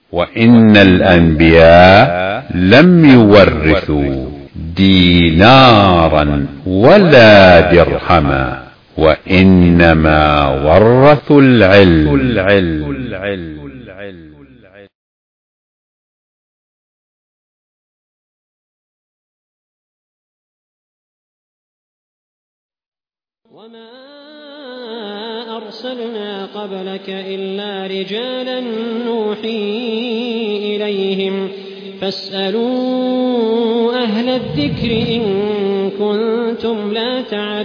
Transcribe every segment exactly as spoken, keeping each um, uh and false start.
وإن الأنبياء لم يورثوا دينارا ولا درهما، وإنما ورثوا العلم. وما أرسلنا قبلك إلا رجالا نوحي إليهم فاسألوا أهل الذكر إن كنتم لا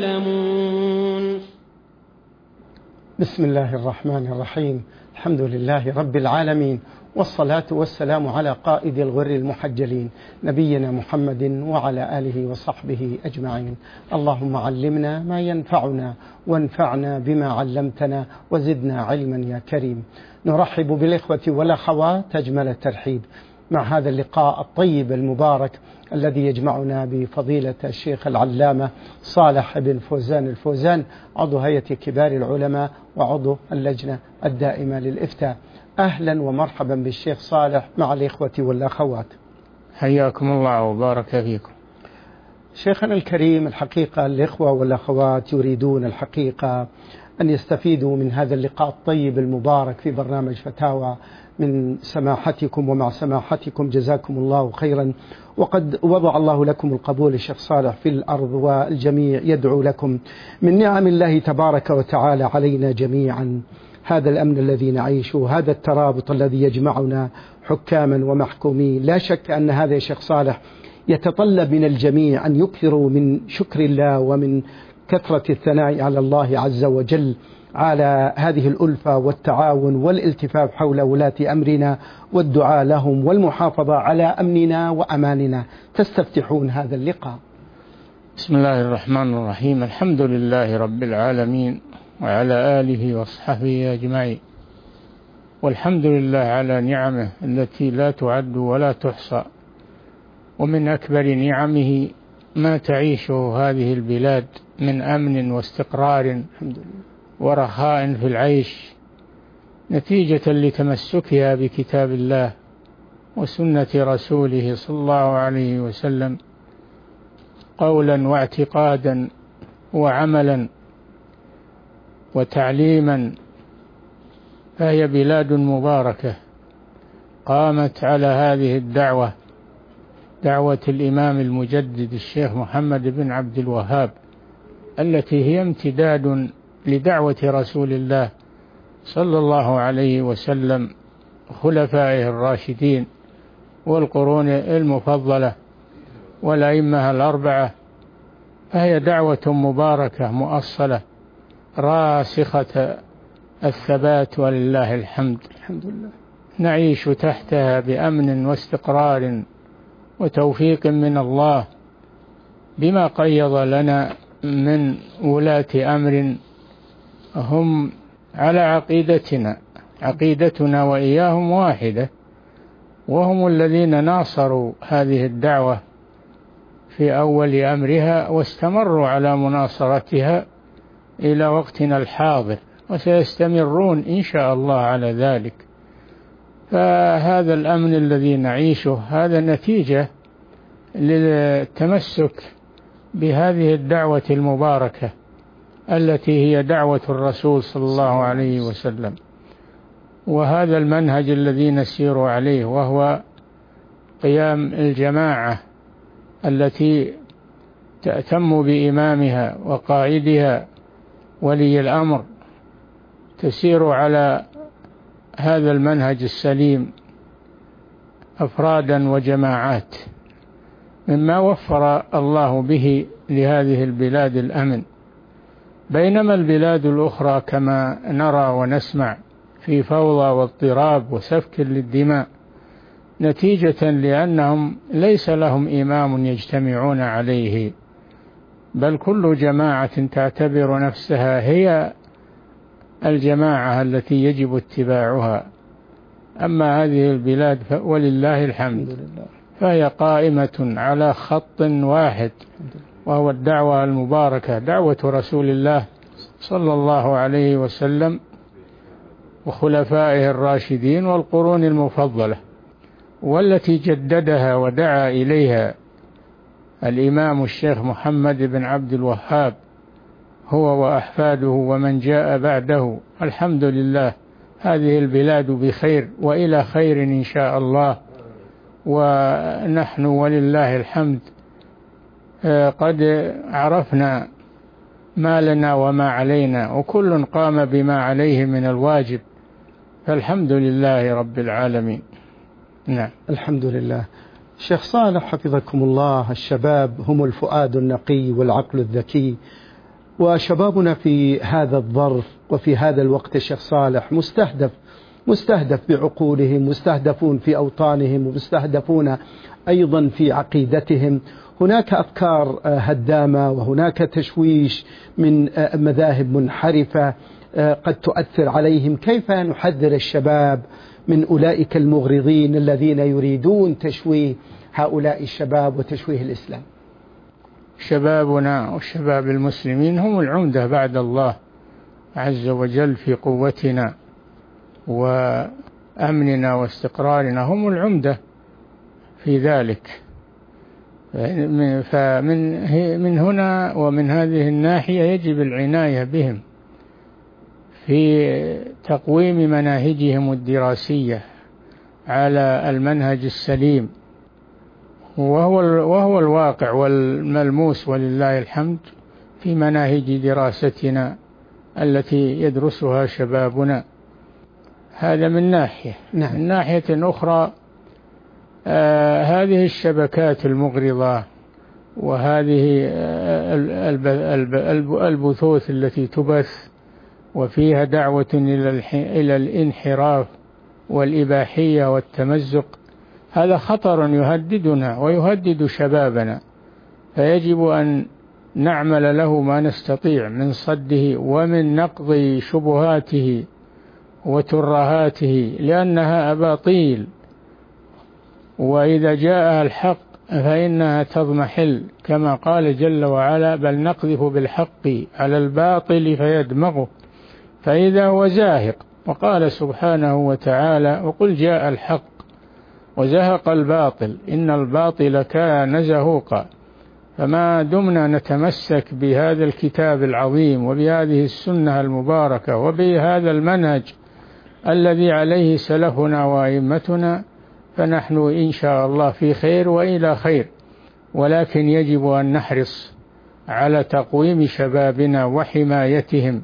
تعلمون. بسم الله الرحمن الرحيم. الحمد لله رب العالمين، والصلاة والسلام على قائد الغر المحجلين نبينا محمد وعلى آله وصحبه أجمعين. اللهم علمنا ما ينفعنا وانفعنا بما علمتنا وزدنا علما يا كريم. نرحب بالإخوة والأخوات أجمل الترحيب مع هذا اللقاء الطيب المبارك الذي يجمعنا بفضيلة الشيخ العلامة صالح بن فوزان الفوزان، عضو هيئة كبار العلماء وعضو اللجنة الدائمة للإفتاء. أهلا ومرحبا بالشيخ صالح مع الإخوة والأخوات. حياكم الله وبارك فيكم. شيخنا الكريم، الحقيقة الإخوة والأخوات يريدون الحقيقة أن يستفيدوا من هذا اللقاء الطيب المبارك في برنامج فتاوى من سماحتكم ومع سماحتكم، جزاكم الله خيرا. وقد وضع الله لكم القبول الشيخ صالح في الأرض، والجميع يدعو لكم من نعم الله تبارك وتعالى علينا جميعا. هذا الأمن الذي نعيشه، هذا الترابط الذي يجمعنا حكاما ومحكومين، لا شك أن هذا يا شيخ صالح يتطلب من الجميع أن يكثروا من شكر الله ومن كثرة الثناء على الله عز وجل على هذه الألفة والتعاون والالتفاف حول ولاة أمرنا والدعاء لهم والمحافظة على أمننا وأماننا. تستفتحون هذا اللقاء. بسم الله الرحمن الرحيم. الحمد لله رب العالمين وعلى آله وصحبه أجمعين، والحمد لله على نعمه التي لا تعد ولا تحصى. ومن أكبر نعمه ما تعيشه هذه البلاد من أمن واستقرار ورخاء في العيش، نتيجة لتمسكها بكتاب الله وسنة رسوله صلى الله عليه وسلم قولا واعتقادا وعملا وتعليما. فهي بلاد مباركة قامت على هذه الدعوة، دعوة الإمام المجدد الشيخ محمد بن عبد الوهاب، التي هي امتداد لدعوة رسول الله صلى الله عليه وسلم، خلفائه الراشدين والقرون المفضلة والأئمة الأربعة. فهي دعوة مباركة مؤصلة راسخة الثبات، ولله الحمد. الحمد لله. نعيش تحتها بأمن واستقرار وتوفيق من الله بما قيض لنا من ولاة أمر هم على عقيدتنا، عقيدتنا وإياهم واحدة، وهم الذين ناصروا هذه الدعوة في أول أمرها واستمروا على مناصرتها إلى وقتنا الحاضر، وسيستمرون إن شاء الله على ذلك. فهذا الأمن الذي نعيشه هذا نتيجة للتمسك بهذه الدعوة المباركة التي هي دعوة الرسول صلى الله عليه وسلم، وهذا المنهج الذي نسير عليه، وهو قيام الجماعة التي تأتم بإمامها وقائدها ولي الأمر، تسير على هذا المنهج السليم أفرادا وجماعات، مما وفر الله به لهذه البلاد الأمن. بينما البلاد الأخرى كما نرى ونسمع في فوضى واضطراب وسفك للدماء، نتيجة لأنهم ليس لهم إمام يجتمعون عليه، بل كل جماعة تعتبر نفسها هي الجماعة التي يجب اتباعها. أما هذه البلاد ولله الحمد فهي قائمة على خط واحد، وهو الدعوة المباركة، دعوة رسول الله صلى الله عليه وسلم وخلفائه الراشدين والقرون المفضلة، والتي جددها ودعا إليها الإمام الشيخ محمد بن عبد الوهاب هو وأحفاده ومن جاء بعده. الحمد لله، هذه البلاد بخير وإلى خير إن شاء الله، ونحن ولله الحمد قد عرفنا ما لنا وما علينا، وكل قام بما عليه من الواجب، فالحمد لله رب العالمين. نعم، الحمد لله. شيخ صالح حفظكم الله، الشباب هم الفؤاد النقي والعقل الذكي، وشبابنا في هذا الظرف وفي هذا الوقت شيخ صالح مستهدف مستهدف بعقولهم، مستهدفون في أوطانهم، ومستهدفون أيضا في عقيدتهم. هناك أفكار هدامة، وهناك تشويش من مذاهب منحرفة قد تؤثر عليهم. كيف نحذر الشباب من أولئك المغرضين الذين يريدون تشويه هؤلاء الشباب وتشويه الإسلام؟ شبابنا وشباب المسلمين هم العمدة بعد الله عز وجل في قوتنا وأمننا واستقرارنا، هم العمدة في ذلك. فمن من هنا ومن هذه الناحية يجب العناية بهم في تقويم مناهجهم الدراسية على المنهج السليم، وهو وهو الواقع والملموس ولله الحمد في مناهج دراستنا التي يدرسها شبابنا. هذا من ناحية. نعم. من ناحية أخرى، آه هذه الشبكات المغرضة وهذه البثوث التي تبث وفيها دعوة إلى الانحراف والإباحية والتمزق، هذا خطر يهددنا ويهدد شبابنا، فيجب أن نعمل له ما نستطيع من صده ومن نقض شبهاته وترهاته، لأنها أباطيل، وإذا جاء الحق فإنها تضمحل، كما قال جل وعلا: بل نقذف بالحق على الباطل فيدمغه فإذا هو زاهق. وقال سبحانه وتعالى: وقل جاء الحق وزهق الباطل إن الباطل كان زهوقا. فما دمنا نتمسك بهذا الكتاب العظيم وبهذه السنة المباركة وبهذا المنهج الذي عليه سلفنا وأئمتنا، فنحن إن شاء الله في خير وإلى خير. ولكن يجب أن نحرص على تقويم شبابنا وحمايتهم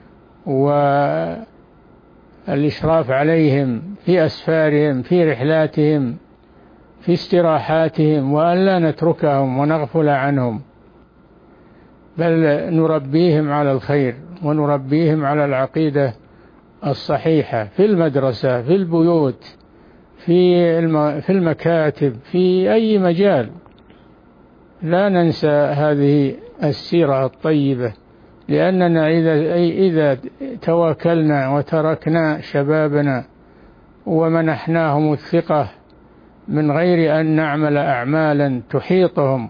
والإشراف عليهم في أسفارهم، في رحلاتهم، في استراحاتهم، وأن لا نتركهم ونغفل عنهم، بل نربيهم على الخير ونربيهم على العقيدة الصحيحة في المدرسة، في البيوت، في في المكاتب، في أي مجال. لا ننسى هذه السيرة الطيبة، لأننا إذا إذا تواكلنا وتركنا شبابنا ومنحناهم الثقة من غير أن نعمل أعمالا تحيطهم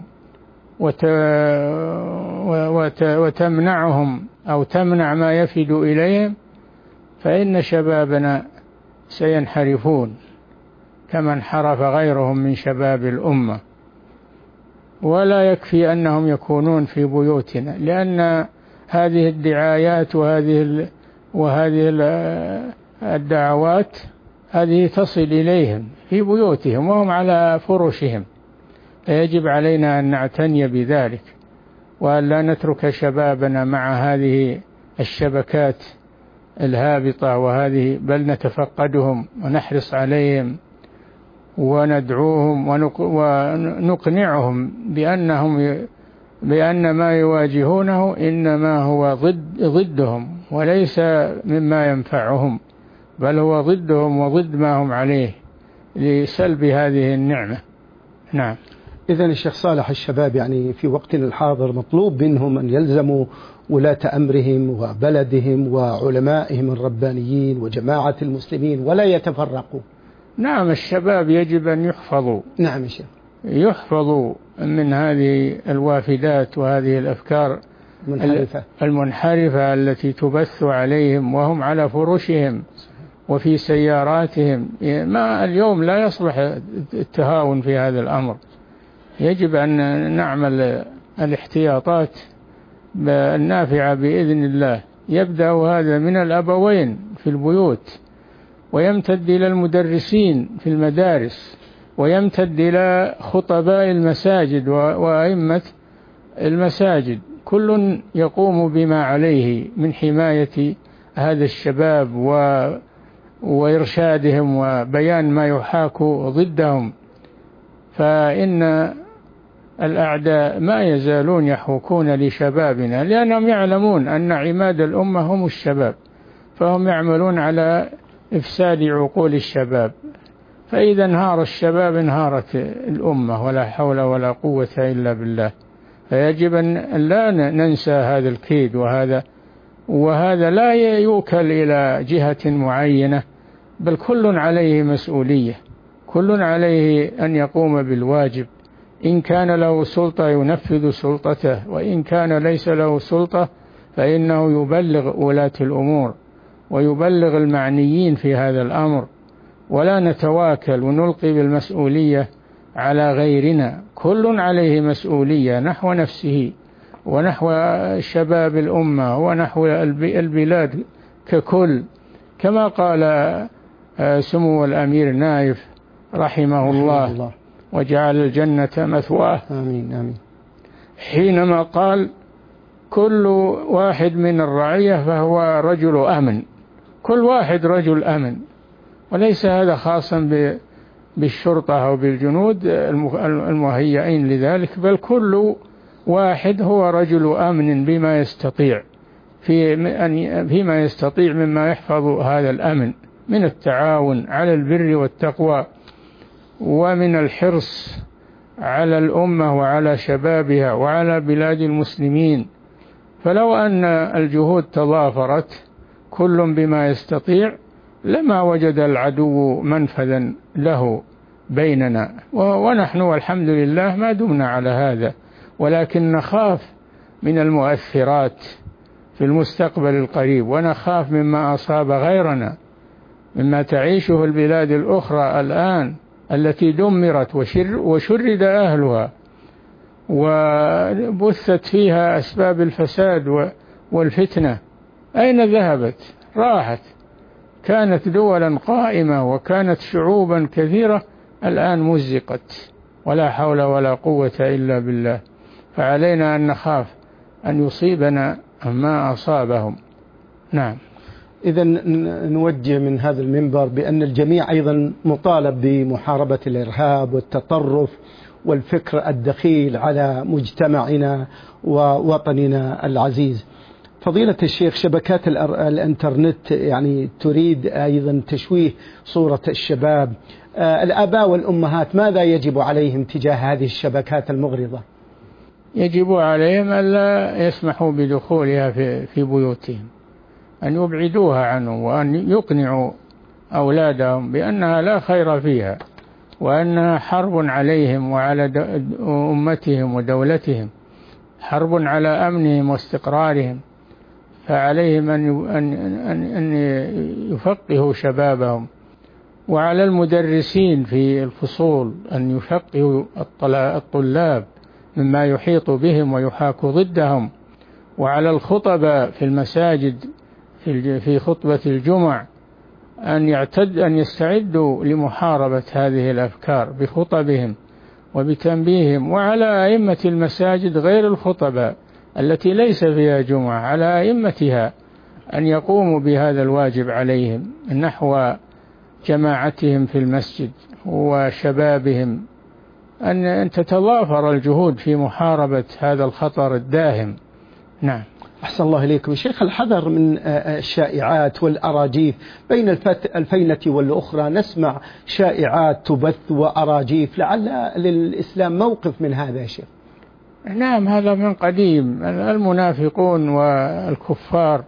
وتمنعهم أو تمنع ما يفد إليهم، فإن شبابنا سينحرفون كما انحرف غيرهم من شباب الأمة. ولا يكفي أنهم يكونون في بيوتنا، لأن هذه الدعايات وهذه وهذه الدعوات هذه تصل إليهم في بيوتهم وهم على فرشهم، فيجب علينا أن نعتني بذلك، وأن لا نترك شبابنا مع هذه الشبكات الهابطة وهذه، بل نتفقدهم ونحرص عليهم وندعوهم ونقنعهم بأنهم بأن ما يواجهونه إنما هو ضد ضدهم وليس مما ينفعهم، بل هو ضدهم وضد ما هم عليه لسلب هذه النعمة. نعم. إذن الشيخ صالح، الشباب يعني في وقتنا الحاضر مطلوب منهم أن يلزموا ولاة أمرهم وبلدهم وعلمائهم الربانيين وجماعة المسلمين ولا يتفرقوا. نعم، الشباب يجب أن يحفظوا. نعم يا شيخ، يحفظوا من هذه الوافدات وهذه الأفكار المنحرفة, المنحرفة التي تبث عليهم وهم على فرشهم وفي سياراتهم. ما اليوم لا يصلح التهاون في هذا الأمر، يجب أن نعمل الاحتياطات النافعة بإذن الله. يبدأ هذا من الأبوين في البيوت، ويمتد إلى المدرسين في المدارس، ويمتد إلى خطباء المساجد وأئمة المساجد. كل يقوم بما عليه من حماية هذا الشباب و وإرشادهم وبيان ما يحاك ضدهم، فإن الأعداء ما يزالون يحوكون لشبابنا، لأنهم يعلمون أن عماد الأمة هم الشباب، فهم يعملون على إفساد عقول الشباب. فإذا انهار الشباب انهارت الأمة، ولا حول ولا قوة إلا بالله. فيجب أن لا ننسى هذا الكيد، وهذا وهذا لا يوكل إلى جهة معينة، بل كل عليه مسؤولية، كل عليه أن يقوم بالواجب. إن كان له سلطة ينفذ سلطته، وإن كان ليس له سلطة فإنه يبلغ ولاة الأمور ويبلغ المعنيين في هذا الأمر، ولا نتواكل ونلقي بالمسؤولية على غيرنا. كل عليه مسؤولية نحو نفسه ونحو شباب الأمة ونحو البلاد ككل، كما قال سمو الأمير نايف رحمه الله وجعل الجنة مثواه. آمين آمين. حينما قال كل واحد من الرعية فهو رجل أمن، كل واحد رجل أمن، وليس هذا خاصا بالشرطة أو بالجنود المهيئين لذلك، بل كل واحد هو رجل أمن بما يستطيع في فيما يستطيع مما يحفظ هذا الأمن من التعاون على البر والتقوى، ومن الحرص على الأمة وعلى شبابها وعلى بلاد المسلمين. فلو أن الجهود تضافرت كل بما يستطيع لما وجد العدو منفذا له بيننا، ونحن والحمد لله ما دمنا على هذا، ولكن نخاف من المؤثرات في المستقبل القريب، ونخاف مما أصاب غيرنا، مما تعيشه البلاد الأخرى الآن التي دمرت وشرد أهلها وبثت فيها أسباب الفساد والفتنة. أين ذهبت؟ راحت. كانت دولا قائمة وكانت شعوبا كثيرة، الآن مزقت، ولا حول ولا قوة إلا بالله. فعلينا أن نخاف أن يصيبنا ما أصابهم. نعم. إذا نوجه من هذا المنبر بأن الجميع أيضا مطالب بمحاربة الإرهاب والتطرف والفكر الدخيل على مجتمعنا ووطننا العزيز. فضيلة الشيخ، شبكات الإنترنت يعني تريد أيضا تشويه صورة الشباب. الآباء والأمهات ماذا يجب عليهم تجاه هذه الشبكات المغرضة؟ يجب عليهم ألا يسمحوا بدخولها في في بيوتهم، أن يبعدوها عنه، وأن يقنعوا أولادهم بأنها لا خير فيها، وأنها حرب عليهم وعلى أمتهم ودولتهم، حرب على أمنهم واستقرارهم. فعليهم أن أن يفقهوا شبابهم، وعلى المدرسين في الفصول أن يفقهوا الطلاب مما يحيط بهم ويحاك ضدهم، وعلى الخطباء في المساجد في خطبة الجمع أن يعتد أن يستعدوا لمحاربة هذه الأفكار بخطبهم وبتنبيههم، وعلى أئمة المساجد غير الخطباء التي ليس فيها جمعة، على أئمتها أن يقوموا بهذا الواجب عليهم نحو جماعتهم في المسجد وشبابهم، أن تتضافر الجهود في محاربة هذا الخطر الداهم. نعم. أحسن الله إليكم شيخ. الحذر من الشائعات والأراجيف بين الفينة والأخرى، نسمع شائعات تبث وأراجيف، لعل للإسلام موقف من هذا يا شيخ؟ نعم، هذا من قديم. المنافقون والكفار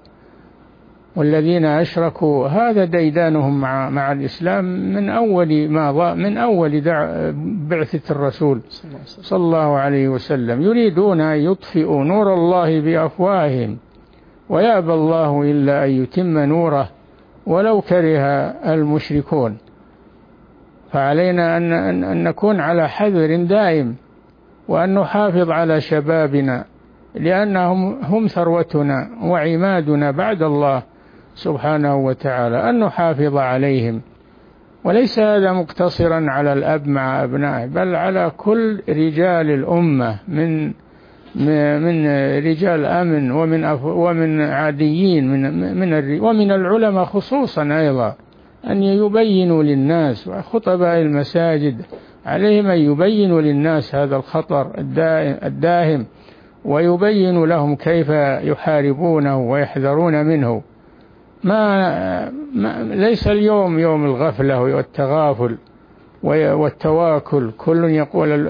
والذين أشركوا هذا ديدانهم مع مع الإسلام من أول ما من أول بعثة الرسول صلى الله عليه وسلم. يريدون أن يطفئوا نور الله بأفواههم ويأبى الله إلا أن يتم نوره ولو كره المشركون. فعلينا أن, أن نكون على حذر دائم، وأن نحافظ على شبابنا، لأنهم هم ثروتنا وعمادنا بعد الله سبحانه وتعالى، أن نحافظ عليهم. وليس هذا مقتصرا على الأب مع أبنائه، بل على كل رجال الأمة من من رجال أمن ومن ومن عاديين من من ومن العلماء خصوصا أيضا، أن يبينوا للناس، وخطباء المساجد عليهم أن يبينوا للناس هذا الخطر الداهم، ويبين لهم كيف يحاربونه ويحذرون منه. ما, ما ليس اليوم يوم الغفلة والتغافل والتواكل، كل يقول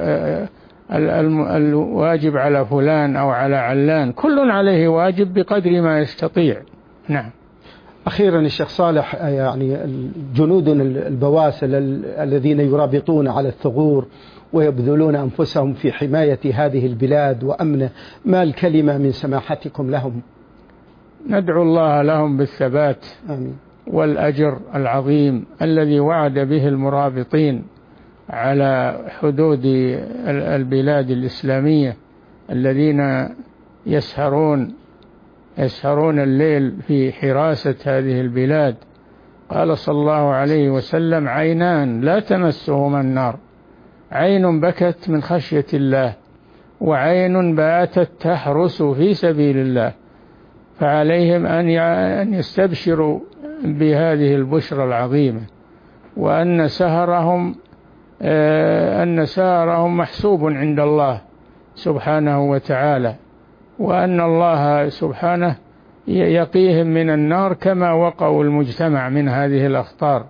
الواجب على فلان أو على علان، كل عليه واجب بقدر ما يستطيع. نعم. أخيرا الشيخ صالح، يعني جنود البواسل الذين يرابطون على الثغور ويبذلون أنفسهم في حماية هذه البلاد وأمنه، ما الكلمة من سماحتكم لهم؟ ندعو الله لهم بالثبات آمين. والأجر العظيم الذي وعد به المرابطين على حدود البلاد الإسلامية، الذين يسهرون يسهرون الليل في حراسة هذه البلاد. قال صلى الله عليه وسلم: عينان لا تمسهما النار، عين بكت من خشية الله، وعين باتت تحرس في سبيل الله. فعليهم أن يستبشروا بهذه البشرى العظيمة، وأن سهرهم أن سهرهم محسوب عند الله سبحانه وتعالى، وأن الله سبحانه يقيهم من النار كما وقوا المجتمع من هذه الأخطار،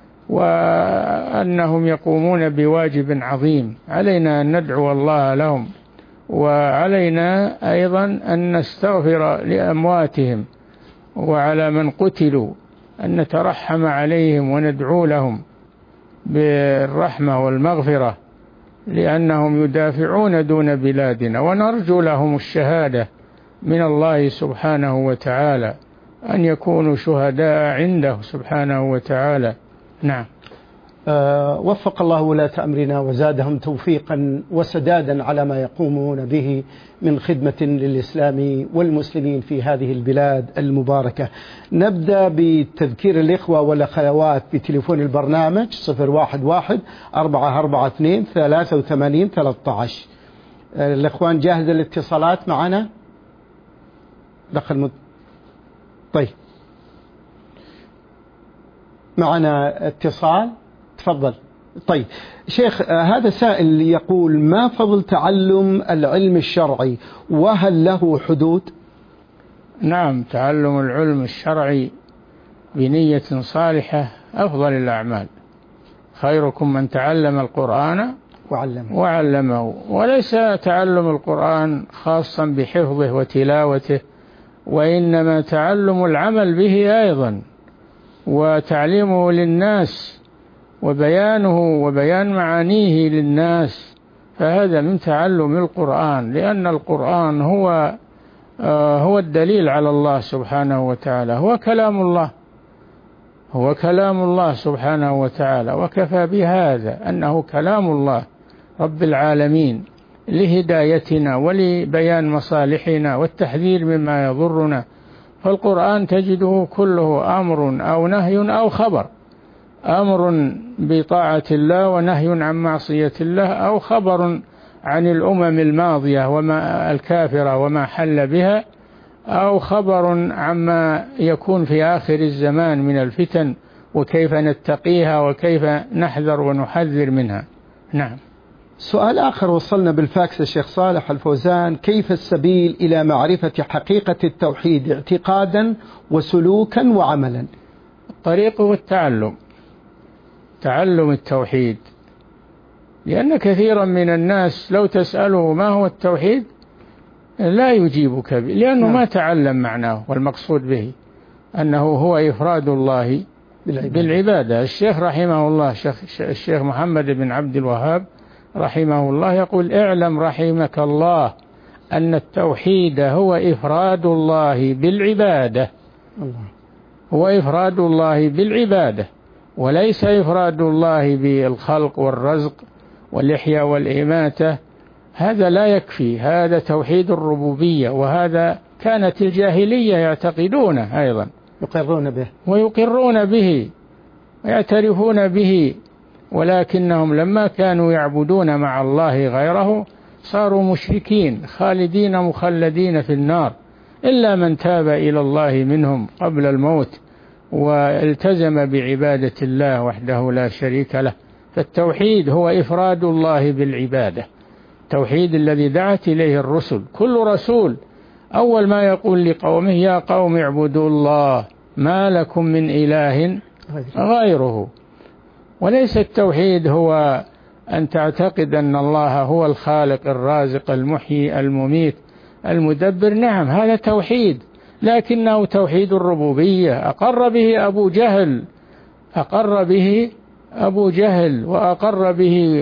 وأنهم يقومون بواجب عظيم. علينا أن ندعو الله لهم، وعلينا أيضا أن نستغفر لأمواتهم وعلى من قتلوا، أن نترحم عليهم وندعو لهم بالرحمة والمغفرة، لأنهم يدافعون دون بلادنا، ونرجو لهم الشهادة من الله سبحانه وتعالى، أن يكونوا شهداء عنده سبحانه وتعالى. نعم. أه وفق الله ولاة أمرنا وزادهم توفيقا وسدادا على ما يقومون به من خدمة للإسلام والمسلمين في هذه البلاد المباركة. نبدأ بتذكير الإخوة والأخوات بتليفون البرنامج صفر واحد واحد أربعة أربعة اثنين ثلاثة وثمانين ثلاثة عشر. الإخوان جاهز الاتصالات معنا؟ دخل مد... طيب معنا اتصال، تفضل. طيب شيخ، هذا سائل يقول: ما فضل تعلم العلم الشرعي، وهل له حدود؟ نعم، تعلم العلم الشرعي بنية صالحة أفضل الأعمال. خيركم من تعلم القرآن وعلمه, وعلمه. وليس تعلم القرآن خاصا بحفظه وتلاوته، وإنما تعلم العمل به أيضا، وتعليمه للناس، وبيانه وبيان معانيه للناس، فهذا من تعلم القرآن، لأن القرآن هو هو الدليل على الله سبحانه وتعالى، هو كلام الله، هو كلام الله سبحانه وتعالى، وكفى بهذا أنه كلام الله رب العالمين لهدايتنا ولبيان مصالحنا والتحذير مما يضرنا. فالقرآن تجده كله أمر أو نهي أو خبر، أمر بطاعة الله ونهي عن معصية الله، أو خبر عن الأمم الماضية وما الكافرة وما حل بها، أو خبر عما يكون في آخر الزمان من الفتن وكيف نتقيها وكيف نحذر ونحذر منها. نعم. سؤال آخر وصلنا بالفاكس الشيخ صالح الفوزان: كيف السبيل إلى معرفة حقيقة التوحيد اعتقادا وسلوكا وعملا؟ الطريق هو التعلم، تعلم التوحيد، لأن كثيرا من الناس لو تسأله ما هو التوحيد لا يجيبك به، لأنه ما تعلم معناه والمقصود به أنه هو إفراد الله بالعبادة. الشيخ رحمه الله الشيخ محمد بن عبد الوهاب رحمه الله يقول: اعلم رحمك الله أن التوحيد هو إفراد الله بالعبادة. الله. هو إفراد الله بالعبادة، وليس إفراد الله بالخلق والرزق والإحياء والإماتة. هذا لا يكفي، هذا توحيد الربوبية، وهذا كانت الجاهلية يعتقدونه أيضا، يقرون به ويقرون به ويعترفون به، ولكنهم لما كانوا يعبدون مع الله غيره صاروا مشركين خالدين مخلدين في النار، إلا من تاب إلى الله منهم قبل الموت والتزم بعبادة الله وحده لا شريك له. فالتوحيد هو إفراد الله بالعبادة، التوحيد الذي دعت إليه الرسل. كل رسول أول ما يقول لقومه يا قوم اعبدوا الله ما لكم من إله غيره. وليس التوحيد هو أن تعتقد أن الله هو الخالق الرازق المحيي المميت المدبر، نعم هذا توحيد، لكنه توحيد الربوبية أقر به أبو جهل، أقر به أبو جهل وأقر به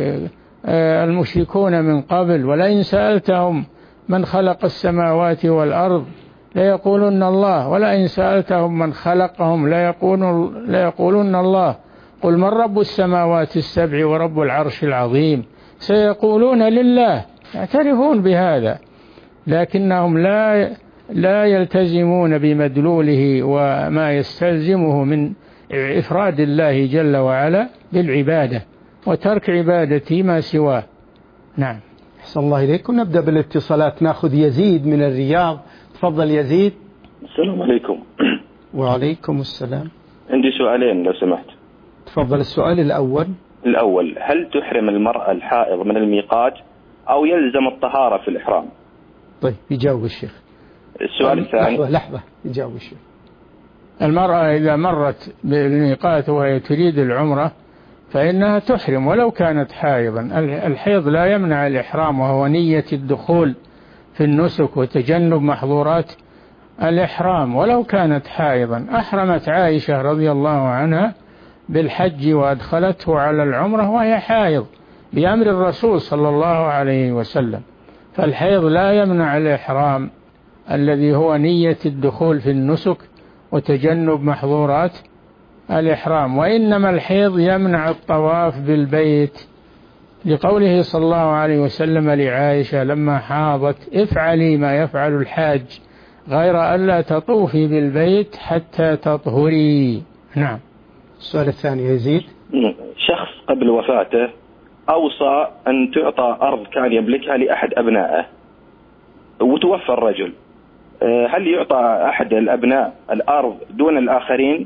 المشركون من قبل. ولئن سألتهم من خلق السماوات والأرض ليقولن الله، ولئن سألتهم من خلقهم ليقولن الله، قل من رب السماوات السبع ورب العرش العظيم، سيقولون لله، يعترفون بهذا، لكنهم لا لا يلتزمون بمدلوله وما يستلزمه من إفراد الله جل وعلا بالعبادة وترك عبادة ما سواه. نعم. أحسن الله إليكم. نبدأ بالاتصالات، نأخذ يزيد من الرياض. تفضل يزيد. السلام عليكم. وعليكم السلام. عندي سؤالين لو سمحت. تفضل. السؤال الأول الأول هل تحرم المرأة الحائض من الميقات أو يلزم الطهارة في الإحرام؟ طيب يجاوب الشيخ. السؤال الثاني. لحظة لحظة يجاوب الشيخ. المرأة إذا مرت بالميقات وهي تريد العمرة فإنها تحرم ولو كانت حائضا. الحيض لا يمنع الإحرام، وهو نية الدخول في النسك وتجنب محظورات الإحرام ولو كانت حائضا. أحرمت عائشة رضي الله عنها بالحج وأدخلته على العمرة وهي حائض بأمر الرسول صلى الله عليه وسلم. فالحيض لا يمنع الإحرام الذي هو نية الدخول في النسك وتجنب محظورات الإحرام، وإنما الحيض يمنع الطواف بالبيت، لقوله صلى الله عليه وسلم لعائشة لما حاضت افعلي ما يفعل الحاج غير ألا تطوفي بالبيت حتى تطهري. نعم. السؤال الثاني يزيد. شخص قبل وفاته أوصى أن تعطى أرض كان يملكها لأحد أبنائه وتوفى الرجل، هل يعطى أحد الأبناء الأرض دون الآخرين؟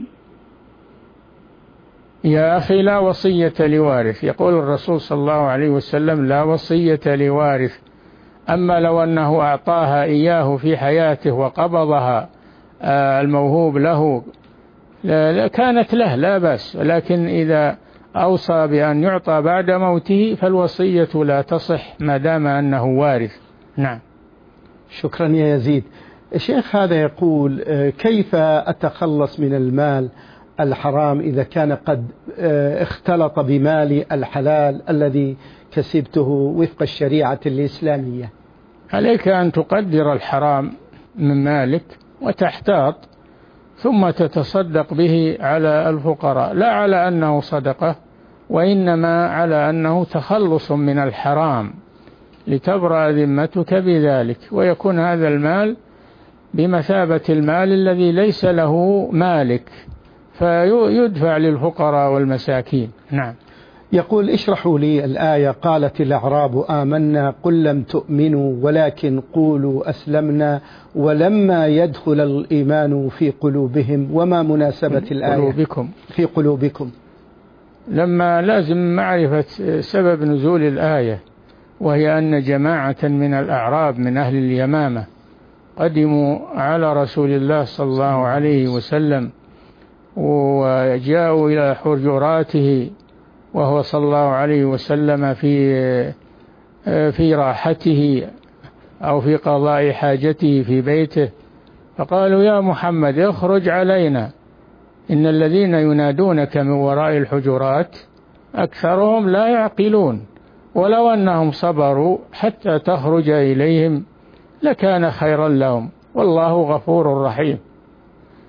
يا أخي لا وصية لوارث، يقول الرسول صلى الله عليه وسلم لا وصية لوارث. أما لو أنه أعطاها إياه في حياته وقبضها الموهوب له كانت له لا بأس، لكن إذا أوصى بأن يعطى بعد موته فالوصية لا تصح ما دام أنه وارث. نعم. شكرا يا يزيد. الشيخ هذا يقول كيف أتخلص من المال الحرام إذا كان قد اختلط بمالي الحلال الذي كسبته وفق الشريعة الإسلامية؟ عليك أن تقدر الحرام من مالك وتحتاط ثم تتصدق به على الفقراء، لا على أنه صدقة وإنما على أنه تخلص من الحرام لتبرأ ذمتك بذلك، ويكون هذا المال بمثابة المال الذي ليس له مالك فيدفع للفقراء والمساكين. نعم. يقول اشرحوا لي الآية قالت الأعراب آمنا قل لم تؤمنوا ولكن قولوا أسلمنا ولما يدخل الإيمان في قلوبهم، وما مناسبة الآية قلوبكم في قلوبكم؟ لما لازم معرفة سبب نزول الآية، وهي أن جماعة من الأعراب من أهل اليمامة قدموا على رسول الله صلى الله عليه وسلم وجاءوا إلى حجراته وهو صلى الله عليه وسلم في في راحته أو في قضاء حاجته في بيته، فقالوا يا محمد اخرج علينا إن الذين ينادونك من وراء الحجرات أكثرهم لا يعقلون، ولو أنهم صبروا حتى تخرج إليهم لكان خيرا لهم والله غفور رحيم.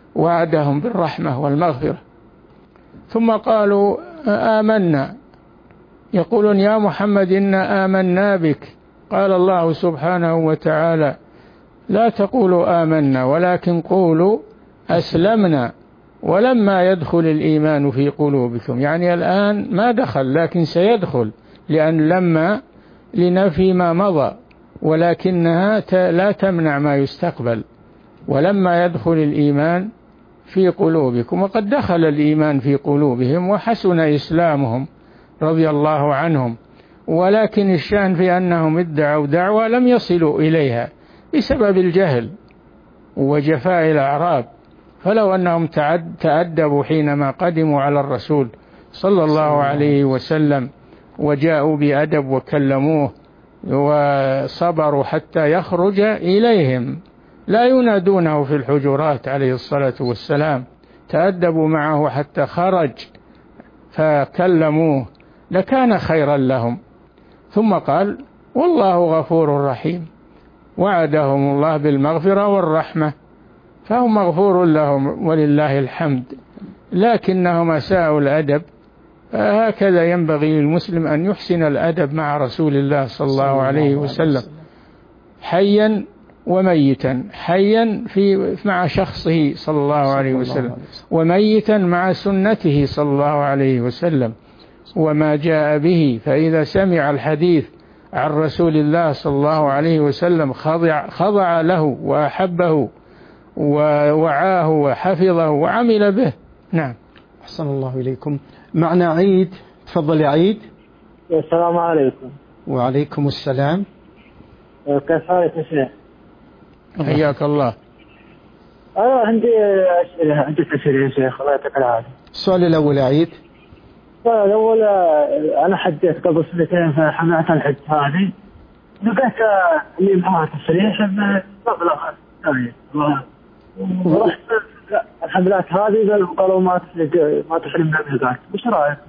وعدهم بالرحمة والمغفرة. ثم قالوا آمنا، يقولون يا محمد إنا آمنا بك. قال الله سبحانه وتعالى لا تقولوا آمنا ولكن قولوا أسلمنا ولما يدخل الإيمان في قلوبكم، يعني الآن ما دخل لكن سيدخل، لأن لما لنفي ما مضى ولكنها لا تمنع ما يستقبل. ولما يدخل الإيمان في قلوبكم، وقد دخل الإيمان في قلوبهم وحسن إسلامهم رضي الله عنهم، ولكن الشأن في أنهم ادعوا دعوة لم يصلوا إليها بسبب الجهل وجفاء الأعراب. فلو أنهم تأدبوا حينما قدموا على الرسول صلى الله عليه وسلم وجاءوا بأدب وكلموه وصبروا حتى يخرج إليهم، لا ينادونه في الحجرات عليه الصلاة والسلام، تأدبوا معه حتى خرج فكلموه لكان خيرا لهم. ثم قال والله غفور رحيم، وعدهم الله بالمغفرة والرحمة، فهم مغفور لهم ولله الحمد، لكنهم أساءوا الأدب. هكذا ينبغي للمسلم أن يحسن الأدب مع رسول الله صلى الله عليه وسلم حيا وميتا، حيا في مع شخصه صلى الله عليه وسلم، وميتا مع سنته صلى الله عليه وسلم وما جاء به. فإذا سمع الحديث عن رسول الله صلى الله عليه وسلم خضع, خضع له وأحبه ووعاه وحفظه وعمل به. نعم. أحسن الله إليكم. معنا عيد، تفضل يا عيد. السلام عليكم. وعليكم السلام. كيف حالك يا شيخ؟ حياك الله. أنا عندي أسئلة، عندي أسئلة يا شيخ، الله يعطيك العافية. السؤال الأول يا عيد. السؤال الأول، أنا حجيت قبل سنتين في حملة الحج هذه، لقيت اللي معها تصريح بمبلغ ثاني، ورحت الحملات هذه قالوا ما ما تحرم من الميقات. وش رأيك؟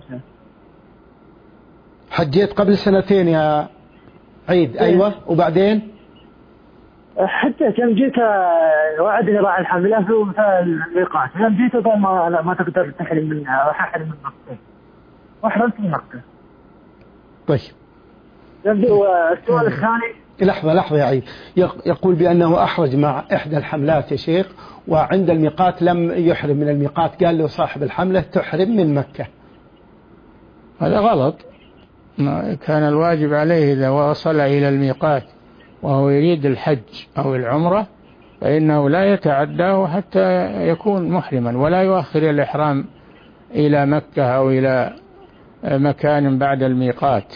حجيت قبل سنتين يا عيد. أيوة، وبعدين حجيت يوم جيت وعدني راعي الحملة في الميقات، يوم جيت قال ما ما تقدر تحرم منها، راح أحرم من مكة، وأحرمت من مكة. طيب. السؤال الثاني. لحظة لحظة يا عيد، يقول بأنه أحرج مع إحدى الحملات يا شيخ، وعند الميقات لم يحرم من الميقات، قال له صاحب الحملة تحرم من مكة. هذا غلط. كان الواجب عليه إذا وصل إلى الميقات وهو يريد الحج أو العمرة فإنه لا يتعداه حتى يكون محرما، ولا يؤخر الإحرام إلى مكة أو إلى مكان بعد الميقات.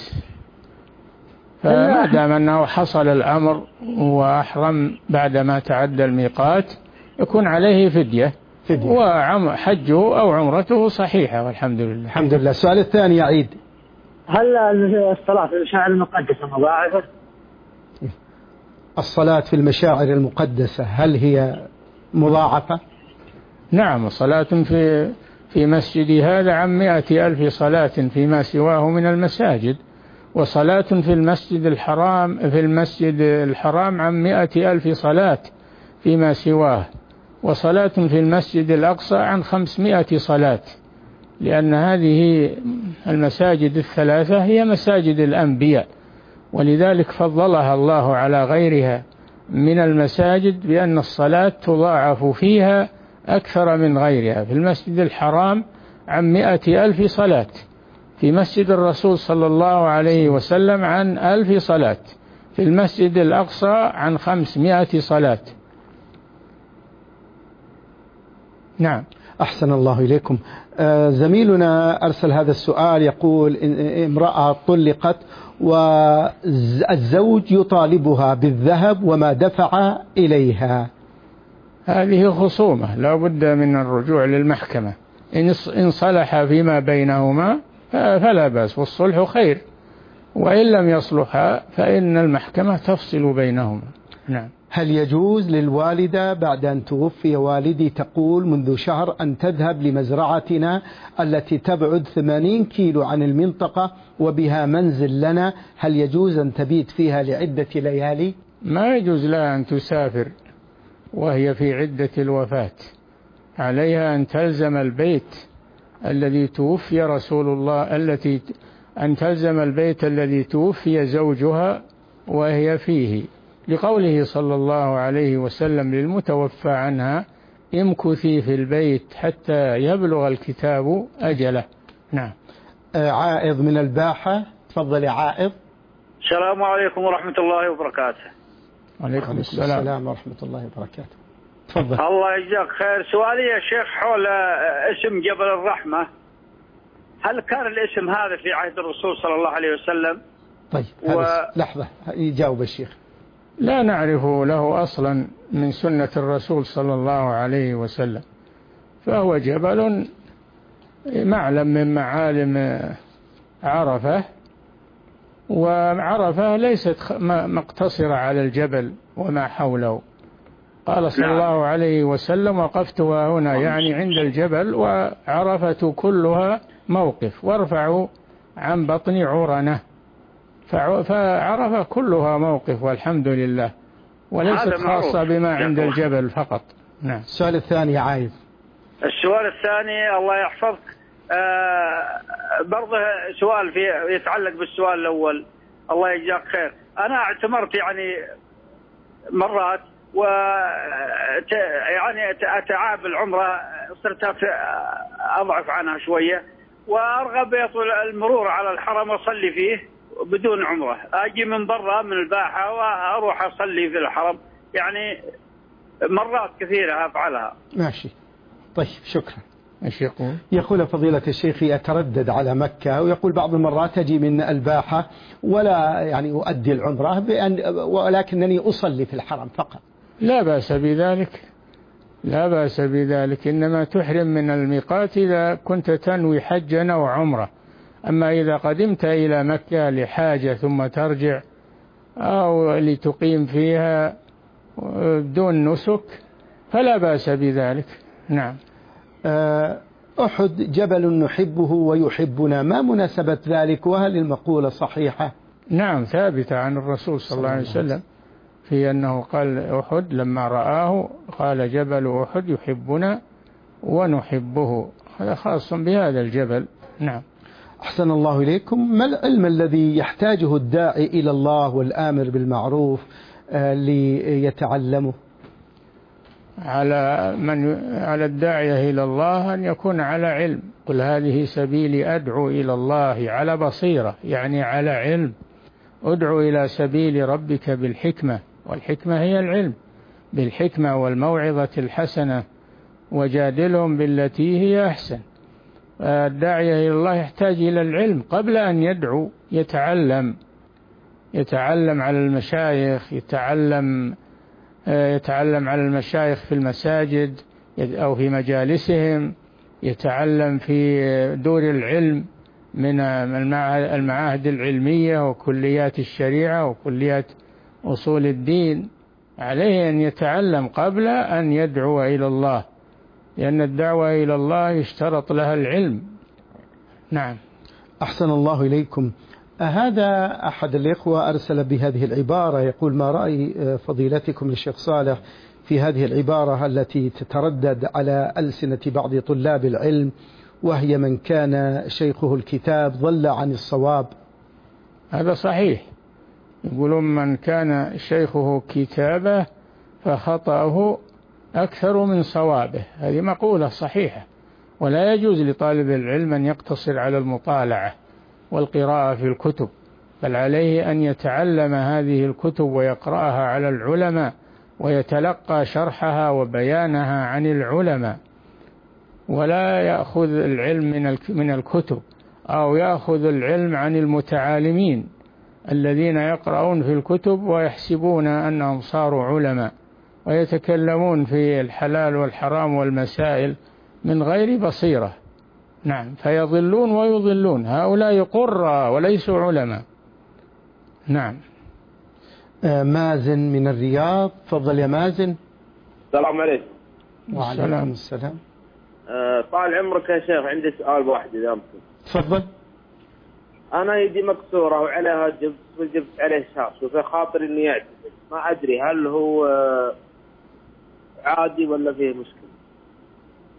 فما دام أنه حصل الأمر وأحرم بعدما تعدى الميقات يكون عليه فدية, فدية. وحجه أو عمرته صحيحة والحمد لله. الحمد لله. السؤال الثاني يا عيد. هل الصلاة في المشاعر المقدسة مضاعفة؟ الصلاة في المشاعر المقدسة هل هي مضاعفة؟ نعم، صلاة في في مسجدي هذا عن مئة ألف صلاة فيما سواه من المساجد، وصلاة في المسجد الحرام في المسجد الحرام عن مئة ألف صلاة فيما سواه، وصلاة في المسجد الأقصى عن خمسمائة صلاة، لأن هذه المساجد الثلاثة هي مساجد الأنبياء، ولذلك فضلها الله على غيرها من المساجد بأن الصلاة تضاعف فيها أكثر من غيرها. في المسجد الحرام عن مئة ألف صلاة، في مسجد الرسول صلى الله عليه وسلم عن ألف صلاة، في المسجد الأقصى عن خمسمائة صلاة. نعم. أحسن الله إليكم. آه زميلنا أرسل هذا السؤال، يقول امرأة طلقت والزوج يطالبها بالذهب وما دفع إليها. هذه خصومة لا بد من الرجوع للمحكمة، إن صلح فيما بينهما فلا بأس، والصلح خير، وإن لم يصلحا فإن المحكمة تفصل بينهما. نعم. هل يجوز للوالدة بعد أن توفي والدي تقول منذ شهر أن تذهب لمزرعتنا التي تبعد ثمانين كيلو عن المنطقة وبها منزل لنا، هل يجوز أن تبيت فيها لعدة ليالي؟ ما يجوز لها أن تسافر وهي في عدة الوفاة، عليها أن تلزم البيت الذي توفي رسول الله التي أن تلزم البيت الذي توفي زوجها وهي فيه، لقوله صلى الله عليه وسلم للمتوفى عنها: امكثي في البيت حتى يبلغ الكتاب أجله. نعم. عائض من الباحة، تفضل يا عائض. السلام عليكم ورحمة الله وبركاته. وعليكم السلام. السلام ورحمة الله وبركاته. تفضل. الله يجزاك خير. سؤالي يا شيخ حول اسم جبل الرحمة، هل كان الاسم هذا في عهد الرسول صلى الله عليه وسلم؟ طيب و... لحظة يجاوب الشيخ. لا نعرف له أصلا من سنة الرسول صلى الله عليه وسلم، فهو جبل معلم من معالم عرفة، وعرفة ليست مقتصرة على الجبل وما حوله. قال صلى الله عليه وسلم: وقفتها هنا، يعني عند الجبل، وعرفة كلها موقف، وارفعوا عن بطن عرنة، فعرفة كلها موقف والحمد لله، وليست خاصة بما عند الجبل فقط. نعم. السؤال الثاني عايز. السؤال الثاني الله يحفظك، آه برضه سؤال في يتعلق بالسؤال الأول، الله يجزاك خير. أنا اعتمرت يعني مرات، و يعني أتعاب العمرة صرت أضعف عنها شوية، وأرغب يطول المرور على الحرم وأصلي فيه بدون عمرة، أجي من برا من الباحة وأروح أصلي في الحرم، يعني مرات كثيرة أفعلها. ماشي. طيب شكرا. ايش يقول؟ يقول فضيلة الشيخ: يتردد على مكة، ويقول بعض المرات أجي من الباحة ولا يعني أؤدي العمرة بأن ولكنني أصلي في الحرم فقط. لا بأس بذلك، لا بأس بذلك، إنما تحرم من الميقات إذا كنت تنوي حجا أو عمرة. أما إذا قدمت إلى مكة لحاجة ثم ترجع أو لتقيم فيها بدون نسك فلا بأس بذلك. نعم. أحد جبل نحبه ويحبنا، ما مناسبة ذلك، وهل المقولة صحيحة؟ نعم، ثابتة عن الرسول صلى الله عليه وسلم في أنه قال أحد لما رآه قال: جبل أحد يحبنا ونحبه. هذا خاص بهذا الجبل. نعم. أحسن الله إليكم. ما العلم الذي يحتاجه الداعي إلى الله والآمر بالمعروف ليتعلمه؟ على من على الداعية إلى الله أن يكون على علم. قل هذه سبيلي أدعو إلى الله على بصيرة، يعني على علم. ادعو إلى سبيل ربك بالحكمة، والحكمة هي العلم، بالحكمة والموعظة الحسنة، وجادلهم بالتي هي أحسن. الداعية إلى الله يحتاج إلى العلم قبل أن يدعو، يتعلم يتعلم على المشايخ، يتعلم يتعلم على المشايخ في المساجد أو في مجالسهم، يتعلم في دور العلم من المعاهد العلمية وكليات الشريعة وكليات أصول الدين. عليه أن يتعلم قبل أن يدعو إلى الله، لأن الدعوة إلى الله يشترط لها العلم. نعم. أحسن الله إليكم. هذا أحد الإخوة أرسل بهذه العبارة، يقول: ما رأي فضيلتكم الشيخ صالح في هذه العبارة التي تتردد على ألسنة بعض طلاب العلم، وهي: من كان شيخه الكتاب ضل عن الصواب؟ هذا صحيح، يقولون من كان شيخه كتابه فخطأه أكثر من صوابه. هذه مقولة صحيحة، ولا يجوز لطالب العلم أن يقتصر على المطالعة والقراءة في الكتب، بل عليه أن يتعلم هذه الكتب ويقرأها على العلماء ويتلقى شرحها وبيانها عن العلماء، ولا يأخذ العلم من الكتب أو يأخذ العلم عن المتعالمين الذين يقرؤون في الكتب ويحسبون أنهم صاروا علماء ويتكلمون في الحلال والحرام والمسائل من غير بصيرة. نعم، فيضلون ويضلون. هؤلاء قرى وليسوا علماء. نعم. مازن من الرياض، تفضل يا مازن. السلام عليكم. وعليكم السلام. أه طال عمرك يا شيخ، عندي سؤال واحد إذا ممكن. تفضل. أنا يدي مكسورة وعليها جبس وجبت عليه شاش، وفي خاطري إني أعتذر، ما أدري هل هو عادي ولا فيه مشكلة.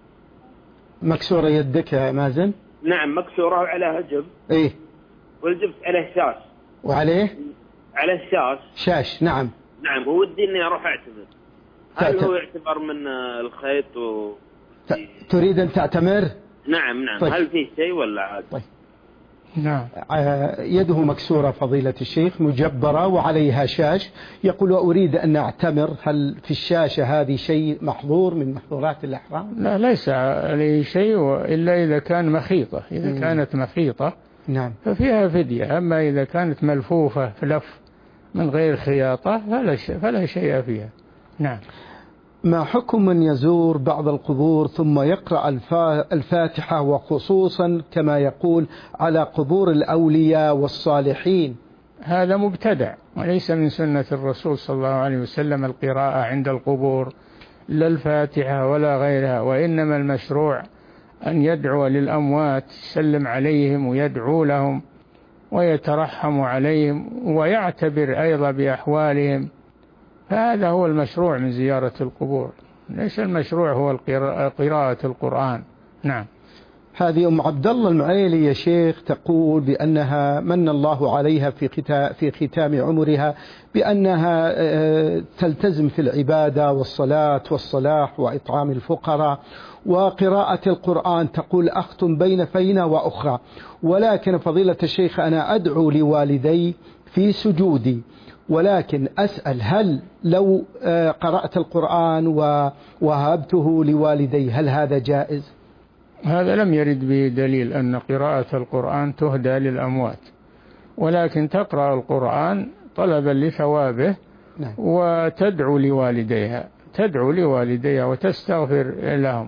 مكسورة يدك يا مازن؟ نعم مكسورة وعليها جب. إيه. والجبس عليه شاش. وعليه؟ عليه شاش. شاش نعم. نعم وودي إني أروح أعتمر. هل هو يعتبر من الخيط و... تريد أن تعتمر؟ نعم نعم. طيب. هل فيه شيء ولا عادي؟ طيب. نعم. يده مكسورة فضيلة الشيخ، مجبرة وعليها شاش، يقول وأريد أن أعتمر، هل في الشاشة هذه شيء محظور من محظورات الإحرام؟ لا ليس عليه شيء إلا إذا كان مخيطة. إذا م. كانت مخيطة نعم ففيها فدية. أما إذا كانت ملفوفة في لف من غير خياطة فلا شيء, فلا شيء فيها. نعم. ما حكم من يزور بعض القبور ثم يقرأ الفاتحة، وخصوصا كما يقول على قبور الأولياء والصالحين؟ هذا مبتدع وليس من سنة الرسول صلى الله عليه وسلم القراءة عند القبور، لا الفاتحة ولا غيرها، وإنما المشروع أن يدعو للأموات، يسلم عليهم ويدعو لهم ويترحم عليهم ويعتبر أيضا بأحوالهم، فهذا هو المشروع من زيارة القبور، ليس المشروع هو قراءة القرآن. نعم. هذه أم عبد الله المعيلي يا شيخ تقول بأنها من الله عليها في في ختام عمرها بأنها تلتزم في العبادة والصلاة والصلاح وإطعام الفقراء وقراءة القرآن، تقول أختم بين فينة وأخرى، ولكن فضيلة الشيخ أنا أدعو لوالدي في سجودي، ولكن أسأل هل لو قرأت القرآن ووهبته لوالدي هل هذا جائز؟ هذا لم يرد به دليل أن قراءة القرآن تهدى للأموات، ولكن تقرأ القرآن طلبا لثوابه وتدعو لوالديها، تدعو لوالديها وتستغفر لهم،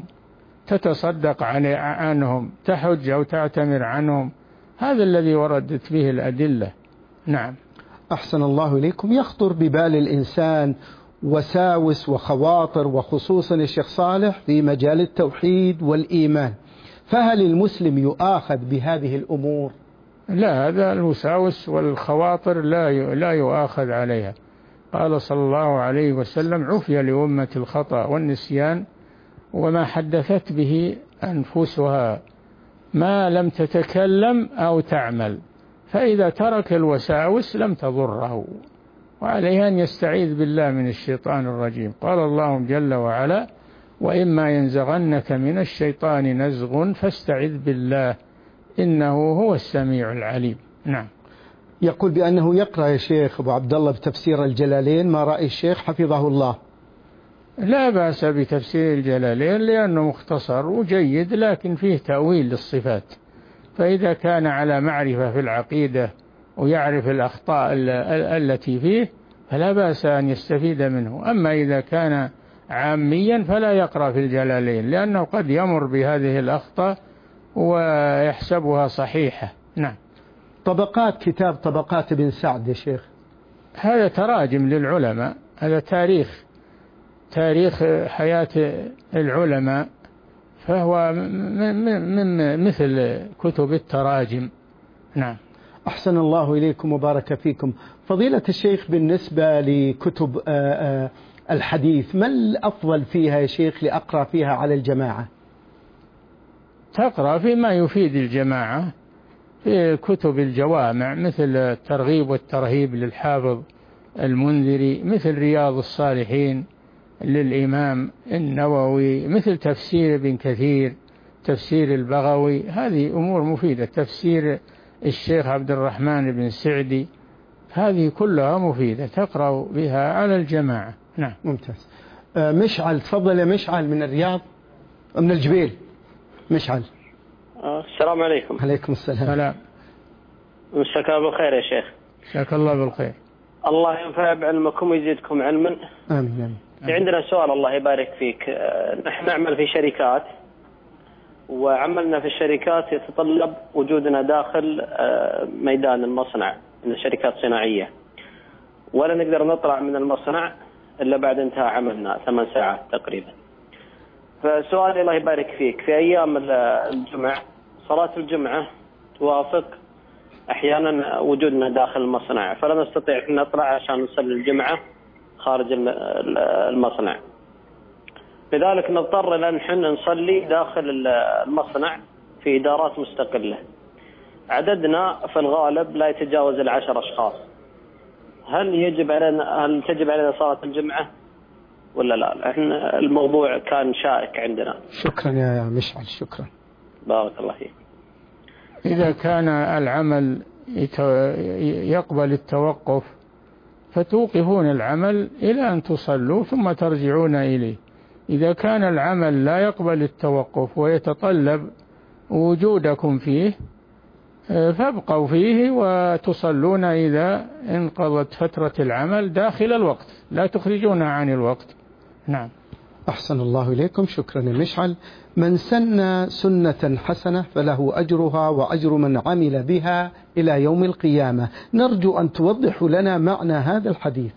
تتصدق عنهم، تحج أو تعتمر عنهم، هذا الذي وردت به الأدلة. نعم. أحسن الله إليكم. يخطر ببال الإنسان وساوس وخواطر، وخصوصا الشيخ صالح في مجال التوحيد والإيمان، فهل المسلم يؤاخذ بهذه الأمور؟ لا، هذا الوساوس والخواطر لا لا يؤاخذ عليها. قال صلى الله عليه وسلم عفي لأمة الخطأ والنسيان وما حدثت به أنفسها ما لم تتكلم أو تعمل، فإذا ترك الوساوس لم تضره، وعليه أن يستعيذ بالله من الشيطان الرجيم. قال الله جل وعلا وإما ينزغنك من الشيطان نزغ فاستعذ بالله إنه هو السميع العليم. نعم. يقول بأنه يقرأ يا شيخ أبو عبد الله بتفسير الجلالين، ما رأي الشيخ حفظه الله؟ لا بأس بتفسير الجلالين لأنه مختصر وجيد، لكن فيه تأويل للصفات، فإذا كان على معرفة في العقيدة ويعرف الأخطاء التي فيه فلا بأس أن يستفيد منه. أما إذا كان عاميا فلا يقرأ في الجلالين، لأنه قد يمر بهذه الأخطاء ويحسبها صحيحة. نعم. طبقات كتاب طبقات ابن سعد يا شيخ، هذا تراجم للعلماء، هذا تاريخ تاريخ حياة العلماء، فهو من مثل كتب التراجم. نعم. أحسن الله إليكم وبارك فيكم. فضيلة الشيخ بالنسبة لكتب الحديث ما الأفضل فيها يا شيخ لأقرأ فيها على الجماعة؟ تقرأ فيما يفيد الجماعة في كتب الجوامع مثل الترغيب والترهيب للحافظ المنذري، مثل رياض الصالحين للإمام النووي، مثل تفسير ابن كثير، تفسير البغوي، هذه أمور مفيدة، تفسير الشيخ عبد الرحمن بن سعدي، هذه كلها مفيدة تقرأ بها على الجماعة. نعم. ممتاز. مشعل، تفضل يا مشعل من الرياض من الجبيل. مشعل. السلام عليكم. عليكم السلام. سلام. مساك الله بالخير يا شيخ. مساك الله بالخير. الله ينفع بعلمكم ويزيدكم علما. آمين آمين. عندنا سؤال الله يبارك فيك. نحن نعمل في شركات، وعملنا في الشركات يتطلب وجودنا داخل ميدان المصنع من شركات صناعية، ولا نقدر نطلع من المصنع إلا بعد انتهاء عملنا ثمان ساعات تقريبا. فسؤالي الله يبارك فيك، في أيام الجمعة صلاة الجمعة توافق أحيانا وجودنا داخل المصنع، فلا نستطيع أن نطلع عشان نصلي الجمعة خارج المصنع. لذلك نضطر إلى أن حنا نصلي داخل المصنع في إدارات مستقلة، عددنا في الغالب لا يتجاوز العشر أشخاص. هل يجب علينا هل تجب علينا صلاة الجمعة ولا لا؟ احنا الموضوع كان شائك عندنا. شكرا يا مشعل، شكرا. بارك الله فيك. إذا كان العمل يقبل التوقف فتوقفون العمل إلى أن تصلوا ثم ترجعون إليه. إذا كان العمل لا يقبل التوقف ويتطلب وجودكم فيه فابقوا فيه وتصلون إذا انقضت فترة العمل داخل الوقت، لا تخرجونها عن الوقت. نعم. أحسن الله إليكم، شكرا يا مشعل. من سن سنة حسنة فله أجرها وأجر من عمل بها إلى يوم القيامة. نرجو أن توضح لنا معنى هذا الحديث.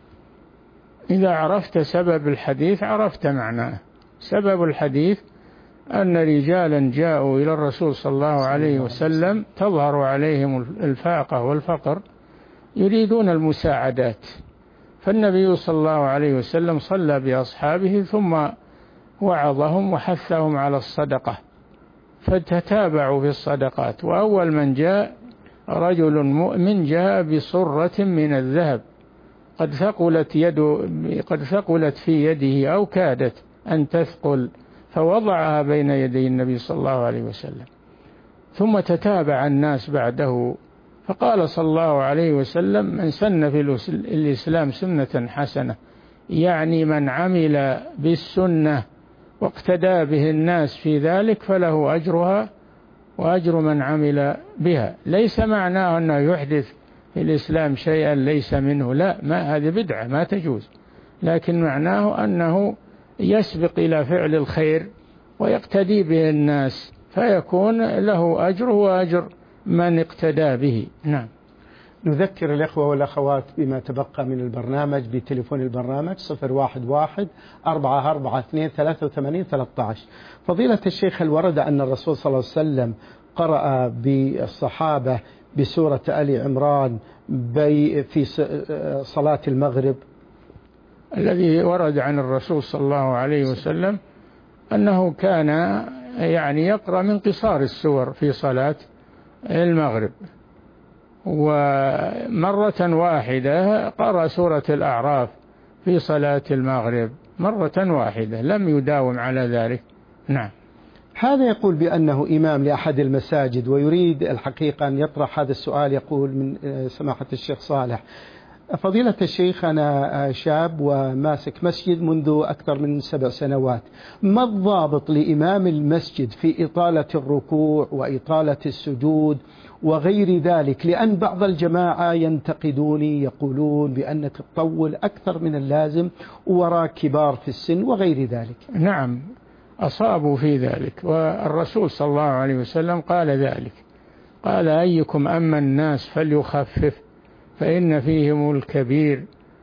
إذا عرفت سبب الحديث عرفت معناه. سبب الحديث أن رجالا جاءوا إلى الرسول صلى الله عليه وسلم تظهر عليهم الفاقة والفقر يريدون المساعدات، فالنبي صلى الله عليه وسلم صلى بأصحابه ثم وعظهم وحثهم على الصدقة فتتابعوا في الصدقات. وأول من جاء رجل مؤمن جاء بصرة من الذهب قد ثقلت يده قد ثقلت في يده أو كادت أن تثقل، فوضعها بين يدي النبي صلى الله عليه وسلم. ثم تتابع الناس بعده، فقال صلى الله عليه وسلم: من سن في الإسلام سنة حسنة، يعني من عمل بالسنة واقتدى به الناس في ذلك فله أجرها وأجر من عمل بها. ليس معناه أنه يحدث في الإسلام شيئا ليس منه، لا، ما هذه بدعة ما تجوز، لكن معناه أنه يسبق إلى فعل الخير ويقتدي به الناس فيكون له أجر وأجر من اقتدى به. نعم. نذكر الإخوة والأخوات بما تبقى من البرنامج بتليفون البرنامج صفر واحد واحد أربعة أربعة اثنين ثلاثة وثمانين ثلاثة عشر. فضيلة الشيخ، هل ورد أن الرسول صلى الله عليه وسلم قرأ بالصحابة بسورة آل عمران في صلاة المغرب؟ الذي ورد عن الرسول صلى الله عليه وسلم أنه كان يعني يقرأ من قصار السور في صلاة المغرب، ومرة واحدة قرأ سورة الأعراف في صلاة المغرب مرة واحدة، لم يداوم على ذلك. نعم. هذا يقول بأنه إمام لأحد المساجد ويريد الحقيقة أن يطرح هذا السؤال. يقول من سماحة الشيخ صالح: فضيلة الشيخ، أنا شاب وماسك مسجد منذ أكثر من سبع سنوات، ما الضابط لإمام المسجد في إطالة الركوع وإطالة السجود وغير ذلك؟ لأن بعض الجماعة ينتقدوني يقولون بأنك تطول أكثر من اللازم وراء كبار في السن وغير ذلك. نعم، أصابوا في ذلك، والرسول صلى الله عليه وسلم قال ذلك، قال: أيكم أما الناس فليخفف فإن فيهم الكبير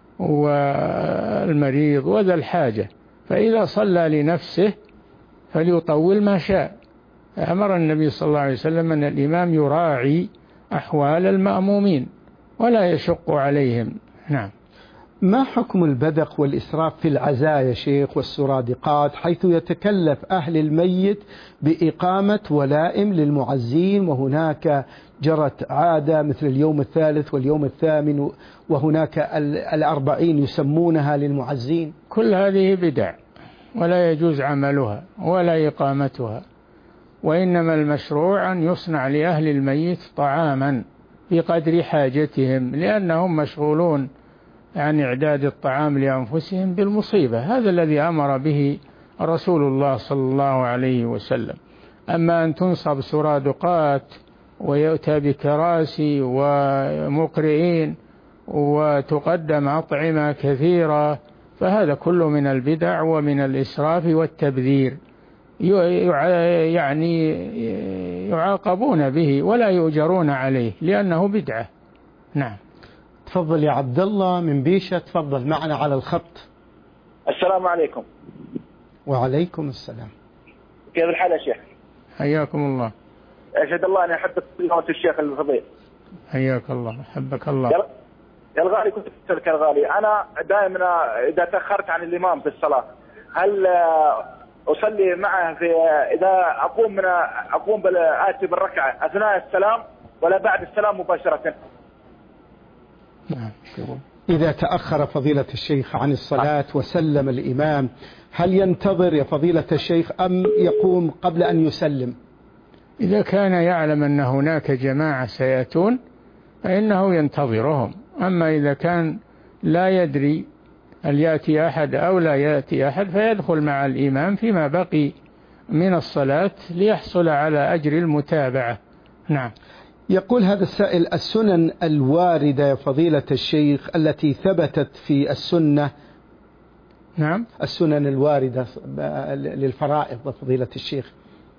والمريض وذا الحاجة، فإذا صلى لنفسه فليطول ما شاء. أمر النبي صلى الله عليه وسلم أن الإمام يراعي أحوال المأمومين ولا يشق عليهم. نعم. ما حكم البذخ والإسراف في العزايا شيخ والسرادقات، حيث يتكلف أهل الميت بإقامة ولائم للمعزين، وهناك جرت عادة مثل اليوم الثالث واليوم الثامن، وهناك الأربعين يسمونها للمعزين؟ كل هذه بدع ولا يجوز عملها ولا إقامتها، وإنما المشروع أن يصنع لأهل الميت طعاما بقدر حاجتهم، لأنهم مشغولون عن إعداد الطعام لأنفسهم بالمصيبة. هذا الذي أمر به رسول الله صلى الله عليه وسلم. أما أن تنصب سرادقات ويؤتى بكراسي ومقرئين وتقدم أطعمة كثيرة فهذا كله من البدع ومن الإسراف والتبذير، يعني يعاقبون به ولا يؤجرون عليه لأنه بدعة. نعم. تفضل يا عبد الله من بيشة، تفضل معنا على الخط. السلام عليكم. وعليكم السلام. كيف الحال يا شيخ؟ حياكم الله. أشهد الله أن أحبك في الشيخ الفضيل. حياك الله، حبك الله. يا الغالي، كنت أسألك يا الغالي، أنا دائما إذا تأخرت عن الإمام في الصلاة هل أصلي معه في إذا أقوم من أقوم بالآتي بالركعة أثناء السلام ولا بعد السلام مباشرة؟ إذا تأخر فضيلة الشيخ عن الصلاة وسلم الإمام هل ينتظر يا فضيلة الشيخ أم يقوم قبل أن يسلم؟ إذا كان يعلم أن هناك جماعة سيأتون فإنه ينتظرهم. أما إذا كان لا يدري هل يأتي أحد أو لا يأتي أحد فيدخل مع الإمام فيما بقي من الصلاة ليحصل على أجر المتابعة. نعم. يقول هذا السائل: السنن الواردة يا فضيلة الشيخ التي ثبتت في السنة. نعم. السنن الواردة للفرائض فضيلة الشيخ،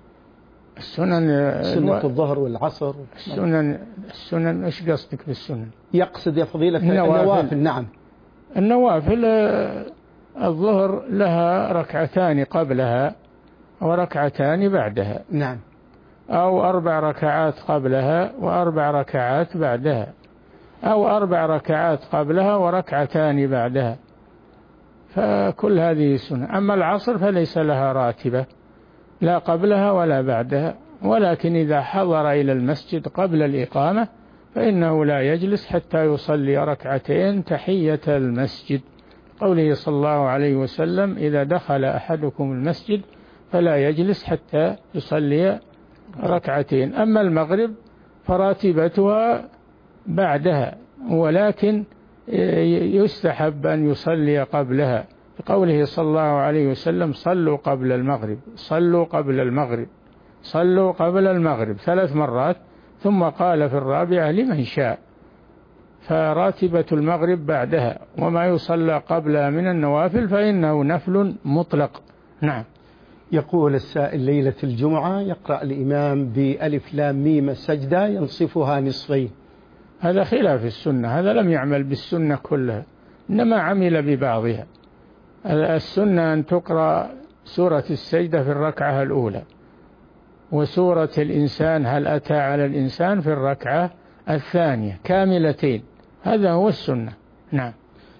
السنن سنة الظهر والعصر. السنن السنن ايش قصدك بالسنن؟ يقصد يا فضيلة النوافل. النوافل. نعم. النوافل الظهر لها ركعتان قبلها وركعتان بعدها. نعم. أو أربع ركعات قبلها وأربع ركعات بعدها، أو أربع ركعات قبلها وركعتان بعدها، فكل هذه سنة. أما العصر فليس لها راتبة لا قبلها ولا بعدها، ولكن إذا حضر إلى المسجد قبل الإقامة فإنه لا يجلس حتى يصلي ركعتين تحية المسجد، قوله صلى الله عليه وسلم: إذا دخل أحدكم المسجد فلا يجلس حتى يصلي ركعتين. أما المغرب فراتبتها بعدها، ولكن يستحب أن يصلي قبلها، قوله صلى الله عليه وسلم: صلوا قبل المغرب، صلوا قبل المغرب، صلوا قبل المغرب ثلاث مرات، ثم قال في الرابعة: لمن شاء. فراتبة المغرب بعدها، وما يصلى قبلها من النوافل فإنه نفل مطلق. نعم. يقول السائل: ليلة الجمعة يقرأ الإمام بألف لام ميم السجدة ينصفها نصفين. هذا خلاف السنة، هذا لم يعمل بالسنة كلها، إنما عمل ببعضها. السنة أن تقرأ سورة السجدة في الركعة الأولى، وسورة الإنسان هل أتى على الإنسان في الركعة الثانية كاملتين، هذا هو السنة. نعم.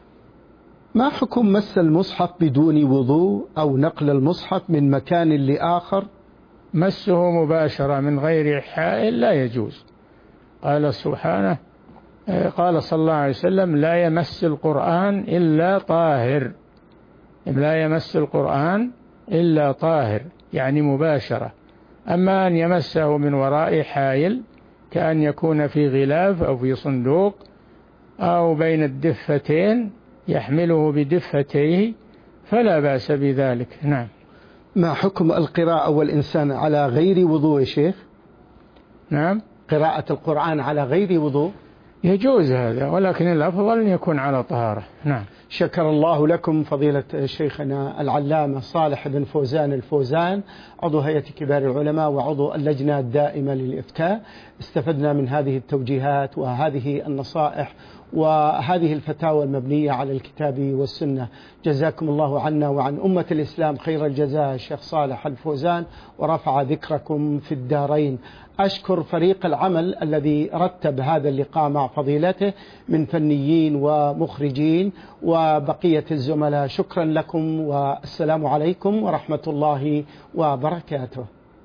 ما حكم مس المصحف بدون وضوء أو نقل المصحف من مكان لآخر؟ مسه مباشرة من غير حائل لا يجوز. قال سبحانه، قال صلى الله عليه وسلم: لا يمس القرآن إلا طاهر، لا يمس القرآن إلا طاهر، يعني مباشرة. أما أن يمسه من وراء حائل كأن يكون في غلاف أو في صندوق أو بين الدفتين يحمله بدفتيه فلا بأس بذلك. نعم. ما حكم القراءة والإنسان على غير وضوء يا شيخ؟ نعم. قراءة القرآن على غير وضوء يجوز هذا، ولكن الأفضل أن يكون على طهارة. نعم. شكر الله لكم فضيلة شيخنا العلامة صالح بن فوزان الفوزان، عضو هيئة كبار العلماء وعضو اللجنة الدائمة للإفتاء. استفدنا من هذه التوجيهات وهذه النصائح وهذه الفتاوى المبنية على الكتاب والسنة. جزاكم الله عنا وعن أمة الإسلام خير الجزاء الشيخ صالح الفوزان، ورفع ذكركم في الدارين. أشكر فريق العمل الذي رتب هذا اللقاء مع فضيلته من فنيين ومخرجين وبقية الزملاء. شكرا لكم والسلام عليكم ورحمة الله وبركاته.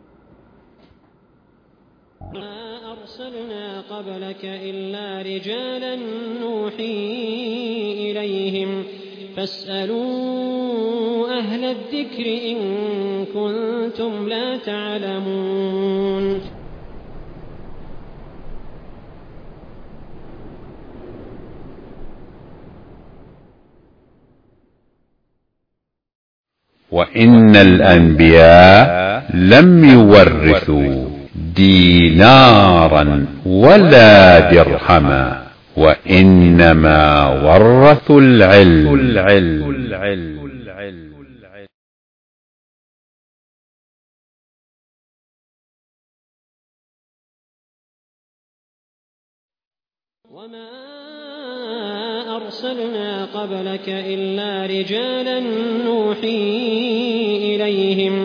ما أرسلنا قبلك إلا رجالا نوحي إليهم فاسألوا أهل الذكر إن كنتم لا تعلمون. وإن الأنبياء لم يورثوا دينارا ولا درهما وإنما ورثوا العلم. وما أرسلنا قبلك إلا رجالا نوحي إليهم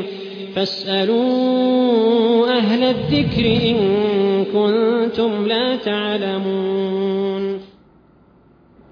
فاسألوا أهل الذكر إن كنتم لا تعلمون.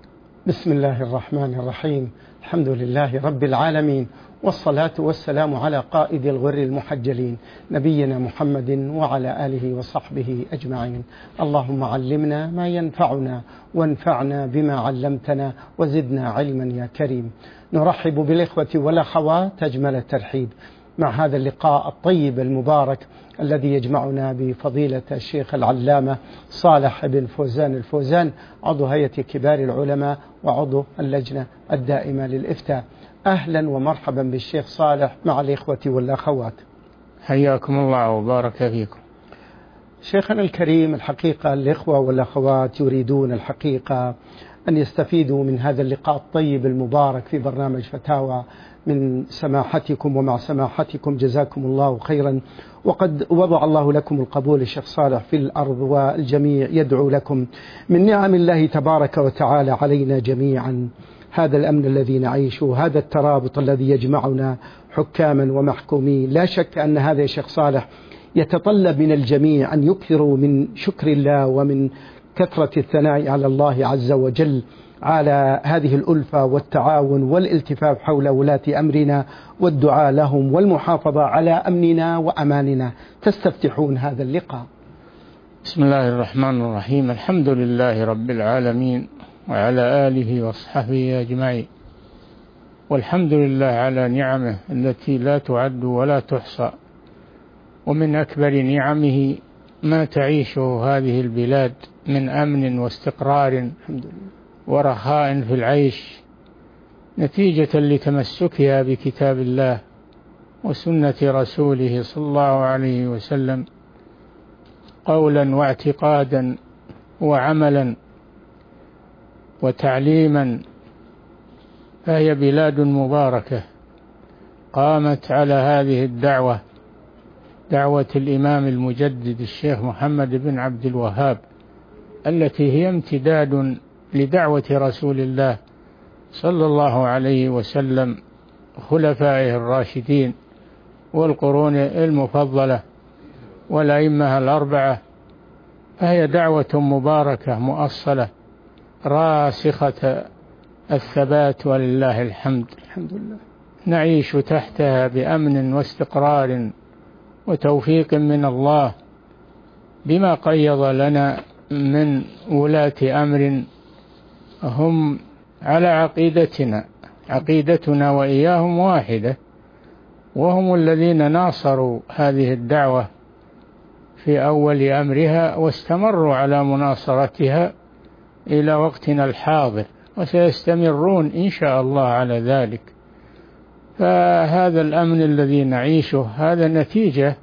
بسم الله الرحمن الرحيم. الحمد لله رب العالمين، والصلاة والسلام على قائد الغر المحجلين نبينا محمد وعلى آله وصحبه أجمعين. اللهم علمنا ما ينفعنا وانفعنا بما علمتنا وزدنا علما يا كريم. نرحب بالإخوة والأخوات أجمل الترحيب مع هذا اللقاء الطيب المبارك الذي يجمعنا بفضيلة الشيخ العلامة صالح بن فوزان الفوزان، عضو هيئة كبار العلماء وعضو اللجنة الدائمة للإفتاء. أهلا ومرحبا بالشيخ صالح مع الإخوة والأخوات. حياكم الله وبارك فيكم. شيخنا الكريم، الحقيقة الإخوة والأخوات يريدون الحقيقة أن يستفيدوا من هذا اللقاء الطيب المبارك في برنامج فتاوى من سماحتكم ومع سماحتكم، جزاكم الله خيرا. وقد وضع الله لكم القبول الشيخ صالح في الأرض، والجميع يدعو لكم من نعم الله تبارك وتعالى علينا جميعا. هذا الأمن الذي نعيشه، هذا الترابط الذي يجمعنا حكاما ومحكومين، لا شك أن هذا يا شيخ صالح يتطلب من الجميع أن يكثروا من شكر الله ومن كثرة الثناء على الله عز وجل على هذه الألفة والتعاون والالتفاف حول ولاة أمرنا والدعاء لهم والمحافظة على أمننا وأماننا. تستفتحون هذا اللقاء. بسم الله الرحمن الرحيم. الحمد لله رب العالمين وعلى آله وصحبه أجمعين، والحمد لله على نعمه التي لا تعد ولا تحصى. ومن أكبر نعمه ما تعيشه هذه البلاد من أمن واستقرار ورخاء في العيش، نتيجة لتمسكها بكتاب الله وسنة رسوله صلى الله عليه وسلم قولا واعتقادا وعملا وتعليما. فهي بلاد مباركة قامت على هذه الدعوة، دعوة الإمام المجدد الشيخ محمد بن عبد الوهاب، التي هي امتداد لدعوة رسول الله صلى الله عليه وسلم، خلفائه الراشدين والقرون المفضلة والأئمة الأربعة. فهي دعوة مباركة مؤصلة راسخة الثبات، ولله الحمد. الحمد لله. نعيش تحتها بأمن واستقرار وتوفيق من الله، بما قيض لنا من ولاة أمر هم على عقيدتنا، عقيدتنا وإياهم واحدة، وهم الذين ناصروا هذه الدعوة في أول أمرها واستمروا على مناصرتها إلى وقتنا الحاضر، وسيستمرون إن شاء الله على ذلك. فهذا الأمن الذي نعيشه هذا نتيجة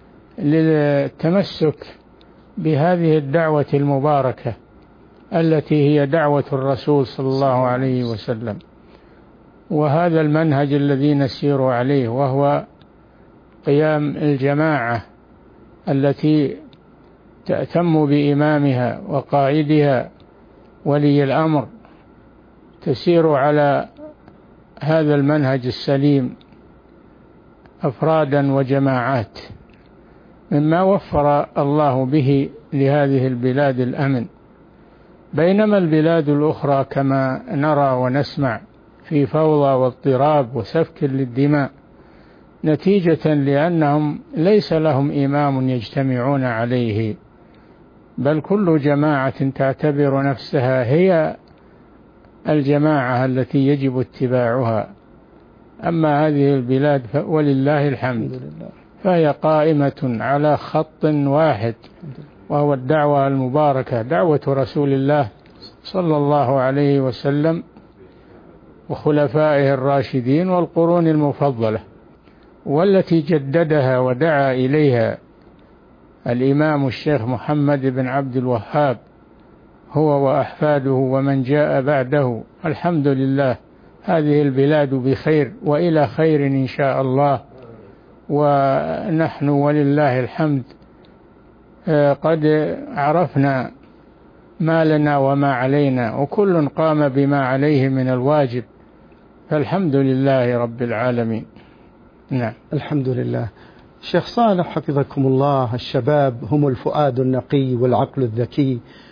للتمسك بهذه الدعوة المباركة التي هي دعوة الرسول صلى الله عليه وسلم، وهذا المنهج الذي نسير عليه، وهو قيام الجماعة التي تأتم بإمامها وقائدها ولي الأمر، تسير على هذا المنهج السليم أفرادا وجماعات، مما وفر الله به لهذه البلاد الأمن. بينما البلاد الأخرى كما نرى ونسمع في فوضى واضطراب وسفك للدماء، نتيجة لأنهم ليس لهم إمام يجتمعون عليه، بل كل جماعة تعتبر نفسها هي الجماعة التي يجب اتباعها. أما هذه البلاد ولله الحمد فهي قائمة على خط واحد، وهو الدعوة المباركة، دعوة رسول الله صلى الله عليه وسلم وخلفائه الراشدين والقرون المفضلة، والتي جددها ودعا إليها الإمام الشيخ محمد بن عبد الوهاب هو وأحفاده ومن جاء بعده. الحمد لله هذه البلاد بخير وإلى خير إن شاء الله، ونحن ولله الحمد قد عرفنا ما لنا وما علينا، وكل قام بما عليه من الواجب، فالحمد لله رب العالمين. نعم، الحمد لله. شيخ صالح حفظكم الله، الشباب هم الفؤاد النقي والعقل الذكي،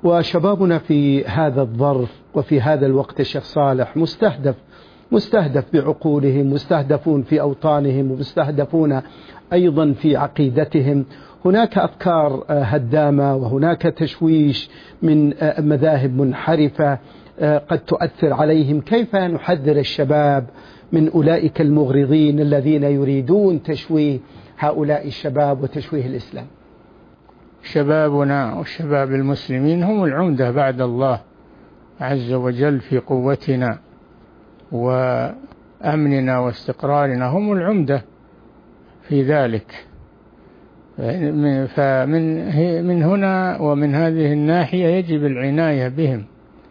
وشبابنا في هذا الظرف وفي هذا الوقت الشيخ صالح مستهدف مستهدف بعقولهم، مستهدفون في أوطانهم، ومستهدفون أيضا في عقيدتهم. هناك أفكار هدامة وهناك تشويش من مذاهب منحرفة قد تؤثر عليهم. كيف نحذر الشباب من أولئك المغرضين الذين يريدون تشويه هؤلاء الشباب وتشويه الإسلام؟ شبابنا وشباب المسلمين هم العمدة بعد الله عز وجل في قوتنا وأمننا واستقرارنا، هم العمدة في ذلك. فمن من هنا ومن هذه الناحية يجب العناية بهم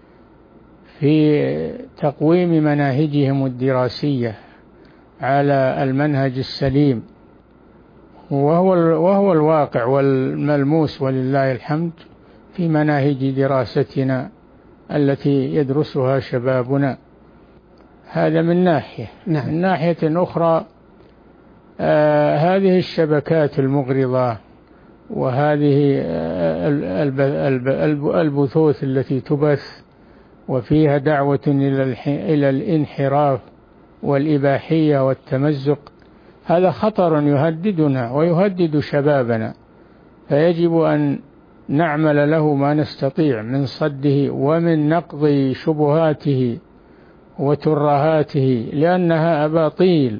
في تقويم مناهجهم الدراسية على المنهج السليم، وهو وهو الواقع والملموس ولله الحمد في مناهج دراستنا التي يدرسها شبابنا. هذا من ناحية. نعم. من ناحية أخرى آه هذه الشبكات المغرضة وهذه البثوث التي تبث وفيها دعوة إلى الانحراف والإباحية والتمزق، هذا خطر يهددنا ويهدد شبابنا، فيجب أن نعمل له ما نستطيع من صده ومن نقض شبهاته وترهاته، لأنها أباطيل،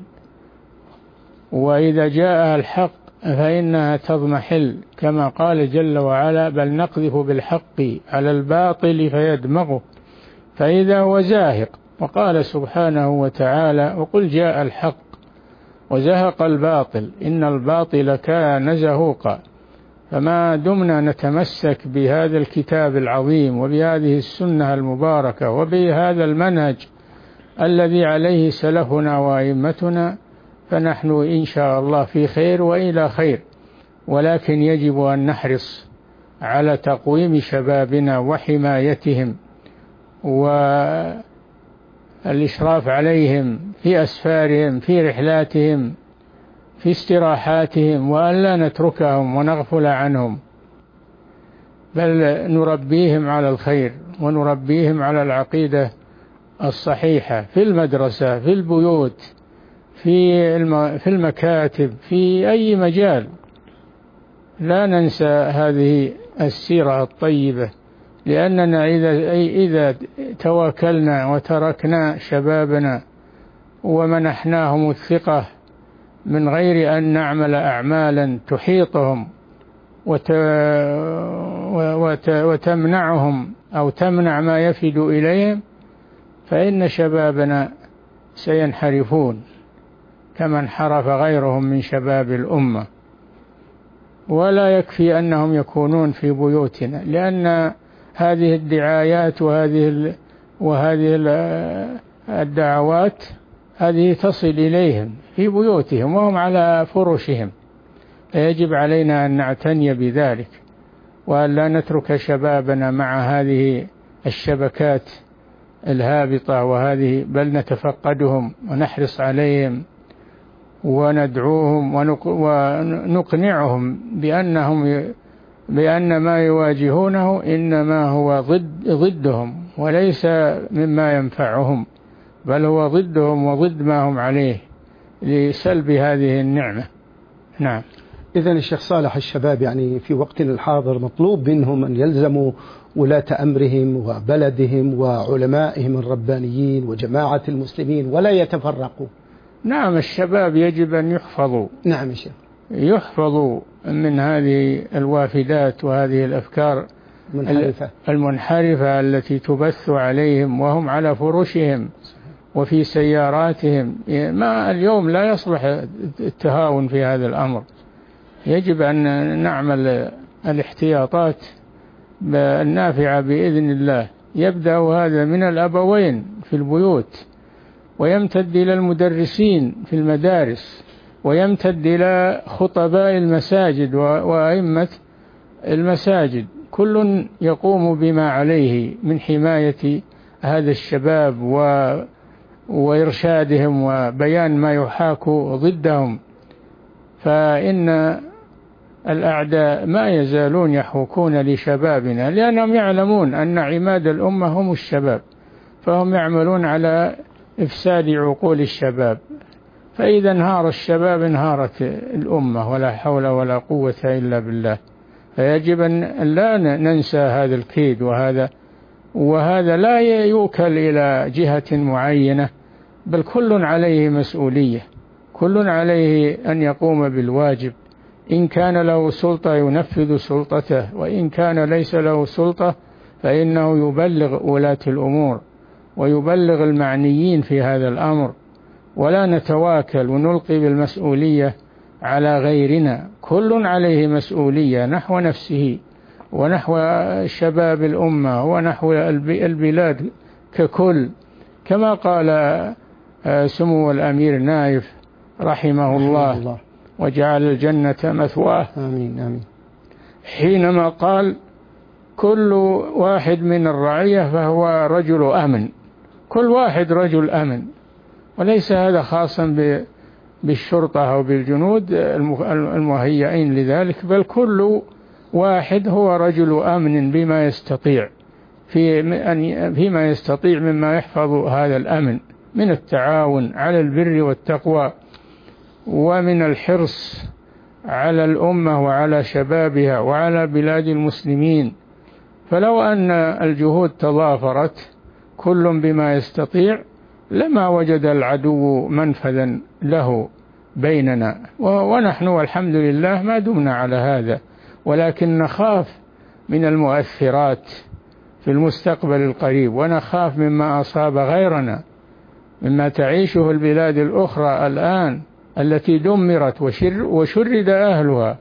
وإذا جاء الحق فإنها تضمحل، كما قال جل وعلا: بل نقذف بالحق على الباطل فيدمغه فإذا هو زاهق. وقال سبحانه وتعالى: وقل جاء الحق وزهق الباطل إن الباطل كان زهوقا. فما دمنا نتمسك بهذا الكتاب العظيم وبهذه السنة المباركة وبهذا المنهج الذي عليه سلفنا وأئمتنا، فنحن إن شاء الله في خير وإلى خير. ولكن يجب أن نحرص على تقويم شبابنا وحمايتهم والإشراف عليهم في أسفارهم، في رحلاتهم، في استراحاتهم، وأن لا نتركهم ونغفل عنهم، بل نربيهم على الخير ونربيهم على العقيدة الصحيحة في المدرسة، في البيوت، في في المكاتب، في أي مجال. لا ننسى هذه السيرة الطيبة، لأننا إذا إذا تواكلنا وتركنا شبابنا ومنحناهم الثقة من غير أن نعمل أعمالا تحيطهم وتمنعهم أو تمنع ما يفد إليهم، فإن شبابنا سينحرفون كما انحرف غيرهم من شباب الأمة. ولا يكفي أنهم يكونون في بيوتنا، لأن هذه الدعايات وهذه وهذه الدعوات هذه تصل إليهم في بيوتهم وهم على فرشهم، فيجب علينا أن نعتني بذلك وأن لا نترك شبابنا مع هذه الشبكات الهابطة وهذه، بل نتفقدهم ونحرص عليهم وندعوهم ونقنعهم بأنهم بأن ما يواجهونه إنما هو ضد ضدهم وليس مما ينفعهم، بل هو ضدهم وضد ما هم عليه لسلب هذه النعمة. نعم. إذن الشيخ صالح، الشباب يعني في وقتنا الحاضر مطلوب منهم أن يلزموا ولاة أمرهم وبلدهم وعلمائهم الربانيين وجماعة المسلمين ولا يتفرقوا. نعم، الشباب يجب أن يحفظوا. نعم يا شيخ. يحفظوا من هذه الوافدات وهذه الأفكار المنحرفة, المنحرفة التي تبث عليهم وهم على فرشهم وفي سياراتهم. ما اليوم لا يصلح التهاون في هذا الأمر، يجب أن نعمل الاحتياطات النافعة بإذن الله. يبدأ هذا من الأبوين في البيوت، ويمتد إلى المدرسين في المدارس، ويمتد إلى خطباء المساجد وأئمة المساجد. كل يقوم بما عليه من حماية هذا الشباب و وإرشادهم وبيان ما يحاك ضدهم، فإن الأعداء ما يزالون يحوكون لشبابنا، لأنهم يعلمون أن عماد الأمة هم الشباب، فهم يعملون على إفساد عقول الشباب، فإذا انهار الشباب انهارت الأمة، ولا حول ولا قوة إلا بالله. فيجب أن لا ننسى هذا الكيد، وهذا وهذا لا يوكل إلى جهة معينة، بل كل عليه مسؤولية، كل عليه أن يقوم بالواجب، إن كان له سلطة ينفذ سلطته، وإن كان ليس له سلطة فإنه يبلغ ولاة الأمور ويبلغ المعنيين في هذا الأمر، ولا نتواكل ونلقي بالمسؤولية على غيرنا. كل عليه مسؤولية نحو نفسه ونحو شباب الأمة ونحو البلاد ككل، كما قال سمو الأمير نايف رحمه الله وجعل الجنة مثواه، آمين آمين، حينما قال كل واحد من الرعية فهو رجل أمن، كل واحد رجل أمن، وليس هذا خاصا بالشرطة أو بالجنود المهيئين لذلك، بل كل واحد هو رجل أمن بما يستطيع في فيما يستطيع مما يحفظ هذا الأمن من التعاون على البر والتقوى، ومن الحرص على الأمة وعلى شبابها وعلى بلاد المسلمين. فلو أن الجهود تضافرت كل بما يستطيع لما وجد العدو منفذا له بيننا، ونحن والحمد لله ما دمنا على هذا، ولكن نخاف من المؤثرات في المستقبل القريب، ونخاف مما أصاب غيرنا، مما تعيشه البلاد الأخرى الآن التي دمرت وشرد أهلها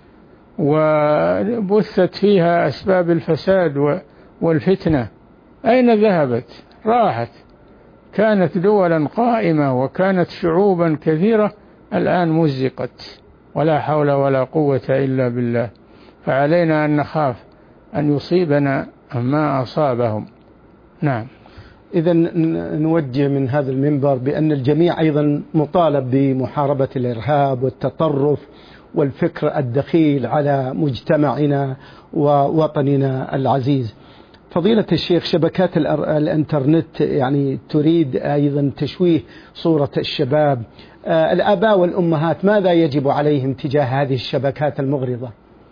وبثت فيها أسباب الفساد والفتنة. أين ذهبت؟ راحت. كانت دولا قائمة وكانت شعوبا كثيرة، الآن مزقت، ولا حول ولا قوة إلا بالله. فعلينا أن نخاف أن يصيبنا ما أصابهم. نعم. إذا نوجه من هذا المنبر بأن الجميع أيضا مطالب بمحاربة الإرهاب والتطرف والفكر الدخيل على مجتمعنا ووطننا العزيز. فضيلة الشيخ، شبكات الإنترنت يعني تريد أيضا تشويه صورة الشباب. الآباء والأمهات ماذا يجب عليهم تجاه هذه الشبكات المغرضة؟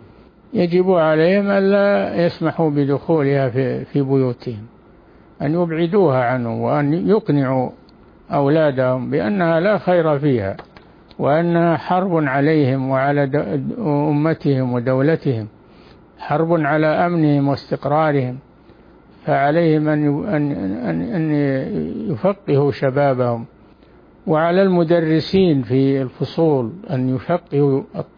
يجب عليهم ألا يسمحوا بدخولها في في بيوتهم، أن يبعدوها عنه، وأن يقنعوا أولادهم بأنها لا خير فيها، وأنها حرب عليهم وعلى أمتهم ودولتهم، حرب على أمنهم واستقرارهم. فعليهم أن أن أن يفقهوا شبابهم، وعلى المدرسين في الفصول أن يفقهوا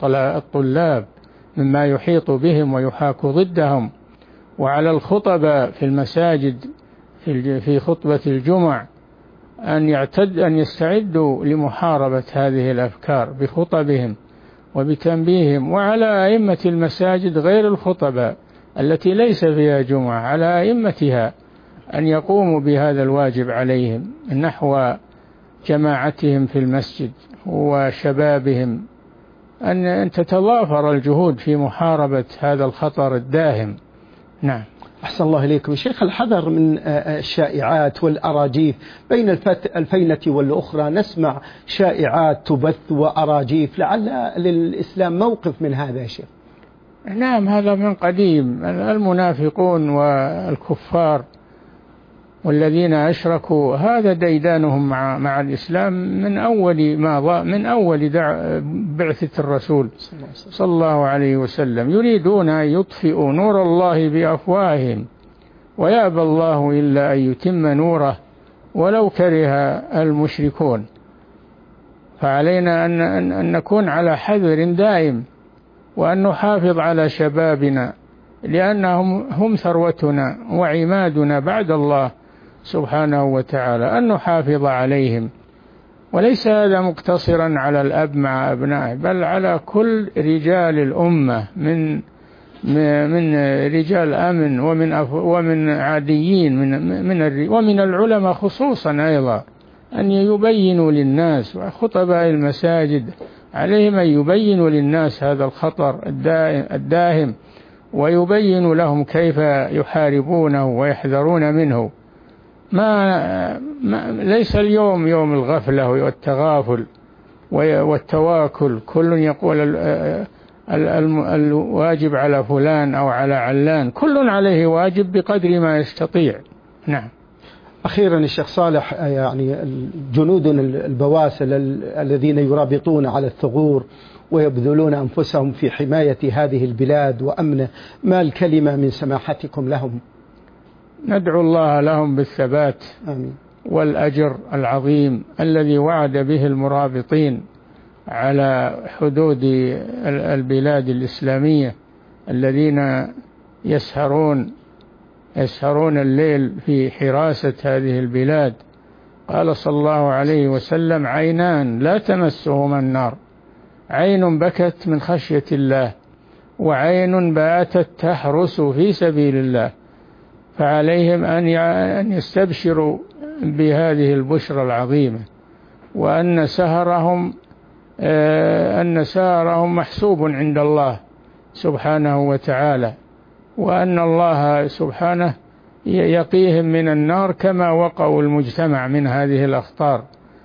الطلاب مما يحيط بهم ويحاك ضدهم، وعلى الخطباء في المساجد في خطبة الجمع أن يعتد أن يستعدوا لمحاربة هذه الأفكار بخطبهم وبتنبيههم، وعلى أئمة المساجد غير الخطباء التي ليس فيها جمعة، على أئمتها أن يقوموا بهذا الواجب عليهم نحو جماعتهم في المسجد وشبابهم، أن تتضافر الجهود في محاربة هذا الخطر الداهم. نعم. أحسن الله إليكم شيخ. الحذر من الشائعات والأراجيف بين الفينة والأخرى، نسمع شائعات تبث وأراجيف، لعل للإسلام موقف من هذا يا شيخ؟ نعم، هذا من قديم. المنافقون والكفار والذين أشركوا هذا ديدانهم مع مع الإسلام من أول ما من أول بعثة الرسول صلى الله عليه وسلم، يريدون أن يطفئوا نور الله بأفواههم ويأبى الله إلا أن يتم نوره ولو كره المشركون. فعلينا أن أن نكون على حذر دائم، وأن نحافظ على شبابنا، لأنهم هم ثروتنا وعمادنا بعد الله سبحانه وتعالى، أن نحافظ عليهم. وليس هذا مقتصرا على الأب مع أبنائه، بل على كل رجال الأمة من من رجال أمن ومن ومن عاديين من من ومن العلماء خصوصا أيضا، أن يبينوا للناس، وخطباء المساجد عليهم أن يبينوا للناس هذا الخطر الداهم، ويبين لهم كيف يحاربونه ويحذرون منه. ما, ما ليس اليوم يوم الغفلة والتغافل والتواكل، كل يقول الواجب على فلان أو على علان، كل عليه واجب بقدر ما يستطيع. نعم. أخيرا الشيخ صالح، يعني جنود البواسل الذين يرابطون على الثغور ويبذلون أنفسهم في حماية هذه البلاد وأمنه، ما الكلمة من سماحتكم لهم؟ ندعو الله لهم بالثبات آمين. والأجر العظيم الذي وعد به المرابطين على حدود البلاد الإسلامية، الذين يسهرون يسهرون الليل في حراسة هذه البلاد. قال صلى الله عليه وسلم: عينان لا تمسهما النار، عين بكت من خشية الله، وعين باتت تحرس في سبيل الله. فعليهم أن يستبشروا بهذه البشرى العظيمة، وأن سهرهم أن سهرهم محسوب عند الله سبحانه وتعالى، وأن الله سبحانه يقيهم من النار كما وقوا المجتمع من هذه الأخطار،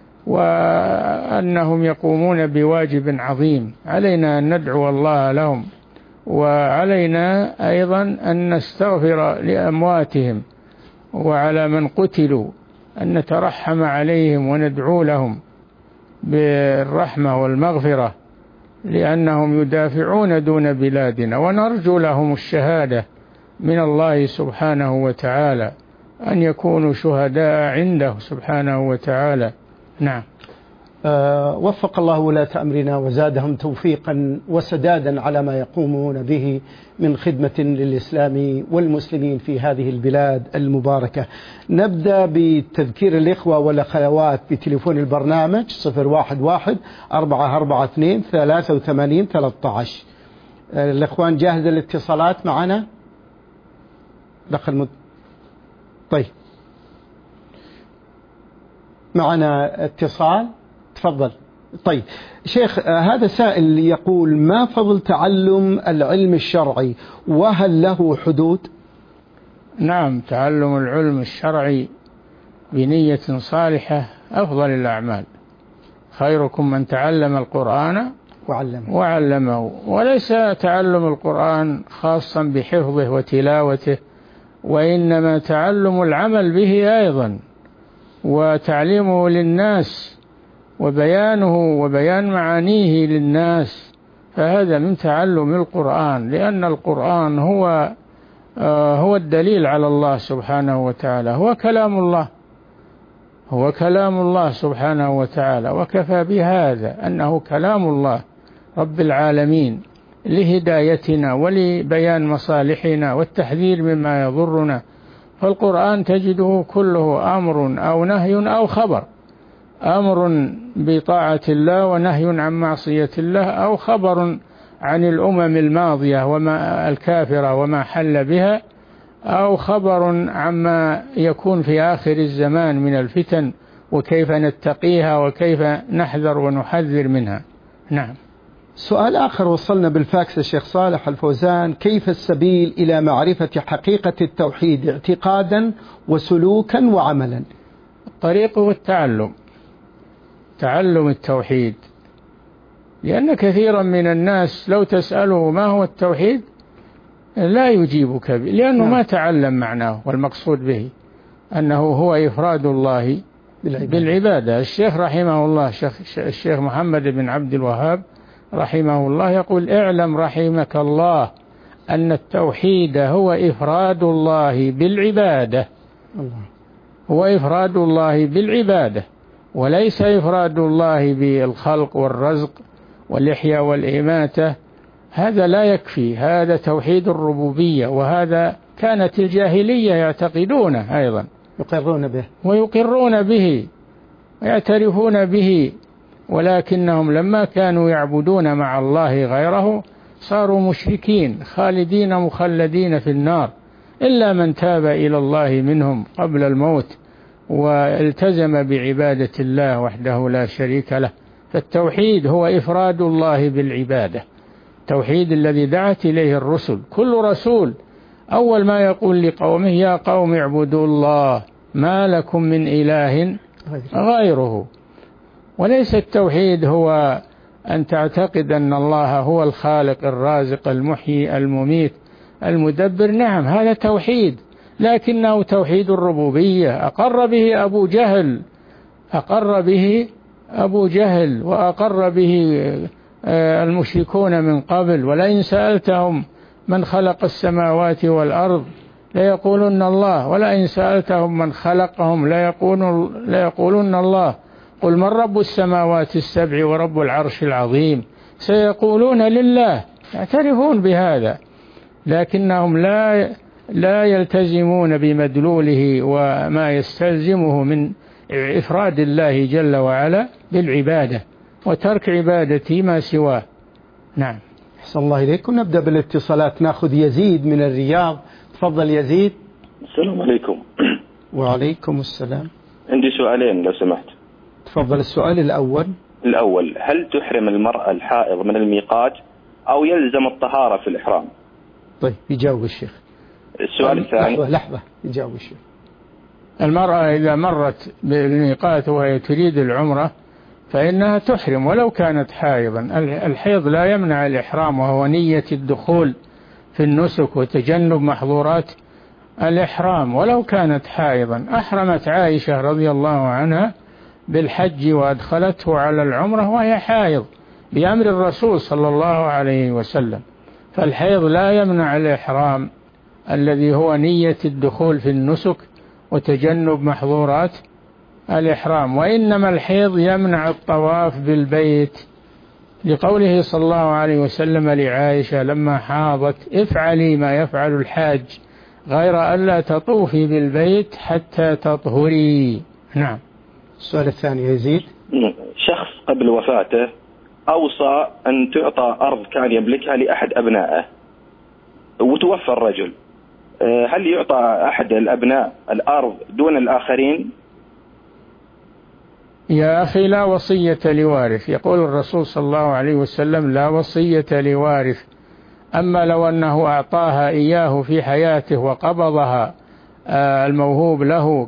وأنهم يقومون بواجب عظيم. علينا أن ندعو الله لهم، وعلينا أيضا أن نستغفر لأمواتهم وعلى من قتلوا، أن نترحم عليهم وندعو لهم بالرحمة والمغفرة، لأنهم يدافعون دون بلادنا، ونرجو لهم الشهادة من الله سبحانه وتعالى، أن يكونوا شهداء عنده سبحانه وتعالى. نعم. أه وفق الله ولاة أمرنا وزادهم توفيقا وسدادا على ما يقومون به من خدمة للإسلام والمسلمين في هذه البلاد المباركة. نبدأ بتذكير الإخوة والأخوات بتليفون البرنامج صفر واحد واحد أربعة أربعة اثنين ثلاثة وثمانين ثلاثة عشر. أه الإخوان جاهز الاتصالات معنا؟ دخل مد... طيب معنا اتصال، تفضل. طيب شيخ، هذا سائل يقول: ما فضل تعلم العلم الشرعي، وهل له حدود؟ نعم، تعلم العلم الشرعي بنية صالحة أفضل الأعمال. خيركم من تعلم القرآن وعلمه, وعلمه. وليس تعلم القرآن خاصا بحفظه وتلاوته، وإنما تعلم العمل به أيضا، وتعليمه للناس، وبيانه وبيان معانيه للناس، فهذا من تعلم القرآن، لأن القرآن هو هو الدليل على الله سبحانه وتعالى، هو كلام الله، هو كلام الله سبحانه وتعالى، وكفى بهذا أنه كلام الله رب العالمين لهدايتنا ولبيان مصالحنا والتحذير مما يضرنا. فالقرآن تجده كله أمر أو نهي أو خبر، أمر بطاعة الله ونهي عن معصية الله، أو خبر عن الأمم الماضية وما الكافرة وما حل بها، أو خبر عما يكون في آخر الزمان من الفتن وكيف نتقيها وكيف نحذر ونحذر منها. نعم. سؤال آخر وصلنا بالفاكس الشيخ صالح الفوزان: كيف السبيل إلى معرفة حقيقة التوحيد اعتقادا وسلوكا وعملا؟ الطريق هو التعلم، تعلم التوحيد، لأن كثيرا من الناس لو تسأله ما هو التوحيد لا يجيبك به، لأنه ما تعلم معناه والمقصود به أنه هو إفراد الله بالعبادة. الشيخ رحمه الله الشيخ محمد بن عبد الوهاب رحمه الله يقول: اعلم رحمك الله أن التوحيد هو إفراد الله بالعبادة، هو إفراد الله بالعبادة، وليس إفراد الله بالخلق والرزق والإحياء والإماتة. هذا لا يكفي، هذا توحيد الربوبية، وهذا كانت الجاهلية يعتقدونه أيضا، يقرون به ويقرون به ويعترفون به، ولكنهم لما كانوا يعبدون مع الله غيره صاروا مشركين خالدين مخلدين في النار، إلا من تاب إلى الله منهم قبل الموت والتزم بعبادة الله وحده لا شريك له. فالتوحيد هو إفراد الله بالعبادة، التوحيد الذي دعت إليه الرسل. كل رسول أول ما يقول لقومه يا قوم اعبدوا الله ما لكم من إله غيره. وليس التوحيد هو أن تعتقد أن الله هو الخالق الرازق المحيي المميت المدبر، نعم هذا توحيد، لكنه توحيد الربوبية أقر به أبو جهل، أقر به أبو جهل وأقر به المشركون من قبل. ولئن سألتهم من خلق السماوات والأرض ليقولن الله، ولئن سألتهم من خلقهم ليقولن الله، قل من رب السماوات السبع ورب العرش العظيم، سيقولون لله، يعترفون بهذا، لكنهم لا لا يلتزمون بمدلوله وما يستلزمه من إفراد الله جل وعلا بالعبادة وترك عبادة ما سواه. نعم. أحسن الله إليكم. نبدأ بالاتصالات، نأخذ يزيد من الرياض. تفضل يزيد. السلام عليكم. وعليكم السلام. عندي سؤالين لو سمحت. تفضل. السؤال الأول الأول هل تحرم المرأة الحائض من الميقات أو يلزم الطهارة في الإحرام؟ طيب يجاوب الشيخ. السؤال الثاني. لحظة لحظة يجاوب الشيخ. المرأة إذا مرت بالميقات وهي تريد العمرة فإنها تحرم ولو كانت حائضا. الحيض لا يمنع الإحرام، وهو نية الدخول في النسك وتجنب محظورات الإحرام ولو كانت حائضا. أحرمت عائشة رضي الله عنها بالحج وأدخلته على العمرة وهي حائض بأمر الرسول صلى الله عليه وسلم. فالحيض لا يمنع الإحرام الذي هو نية الدخول في النسك وتجنب محظورات الإحرام، وإنما الحيض يمنع الطواف بالبيت، لقوله صلى الله عليه وسلم لعائشة لما حاضت افعلي ما يفعل الحاج غير ألا تطوفي بالبيت حتى تطهري. نعم. السؤال الثاني يزيد. شخص قبل وفاته أوصى أن تعطى أرض كان يملكها لأحد أبنائه وتوفى الرجل، هل يعطى أحد الأبناء الأرض دون الآخرين؟ يا أخي لا وصية لوارث، يقول الرسول صلى الله عليه وسلم لا وصية لوارث. أما لو أنه أعطاها إياه في حياته وقبضها الموهوب له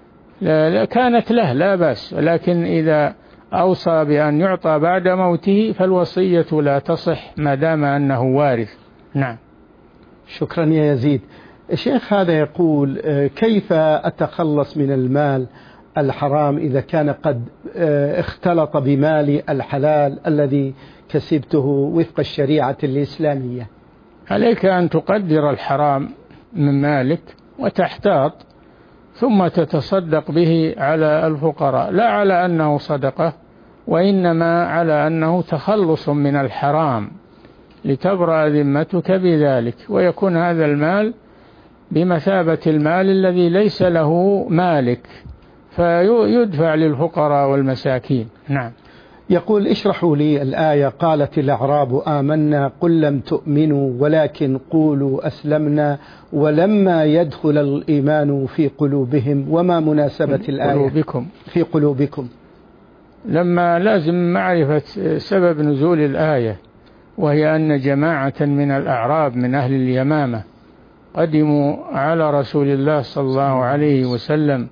كانت له لا بأس، ولكن إذا أوصى بأن يعطى بعد موته فالوصية لا تصح ما دام أنه وارث. نعم. شكرا يا يزيد. الشيخ هذا يقول كيف أتخلص من المال الحرام إذا كان قد اختلط بمالي الحلال الذي كسبته وفق الشريعة الإسلامية؟ عليك أن تقدر الحرام من مالك وتحتاط ثم تتصدق به على الفقراء، لا على أنه صدقة وإنما على أنه تخلص من الحرام لتبرأ ذمتك بذلك، ويكون هذا المال بمثابة المال الذي ليس له مالك فيدفع للفقراء والمساكين. نعم. يقول اشرحوا لي الآية قالت الأعراب آمنا قل لم تؤمنوا ولكن قولوا أسلمنا ولما يدخل الإيمان في قلوبهم، وما مناسبة الآية قلوبكم في قلوبكم؟ لما لازم معرفة سبب نزول الآية، وهي أن جماعة من الأعراب من أهل اليمامة قدموا على رسول الله صلى الله عليه وسلم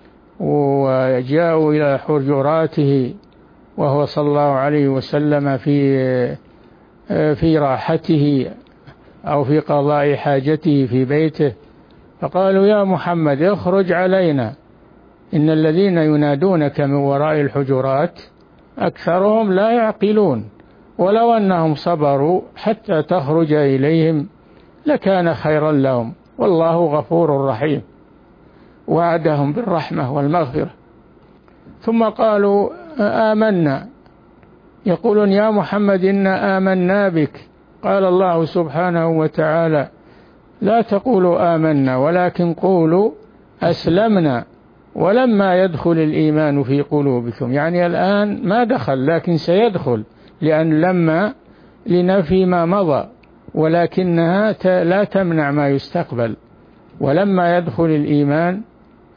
وجاءوا إلى حجراته وهو صلى الله عليه وسلم في في راحته أو في قضاء حاجته في بيته، فقالوا يا محمد اخرج علينا إن الذين ينادونك من وراء الحجرات أكثرهم لا يعقلون، ولو أنهم صبروا حتى تخرج إليهم لكان خيرا لهم والله غفور رحيم، وعدهم بالرحمة والمغفرة. ثم قالوا آمنا، يقولون يا محمد إنا آمنا بك، قال الله سبحانه وتعالى لا تقولوا آمنا ولكن قولوا أسلمنا ولما يدخل الإيمان في قلوبكم، يعني الآن ما دخل لكن سيدخل، لأن لما لنفي ما مضى ولكنها لا تمنع ما يستقبل، ولما يدخل الإيمان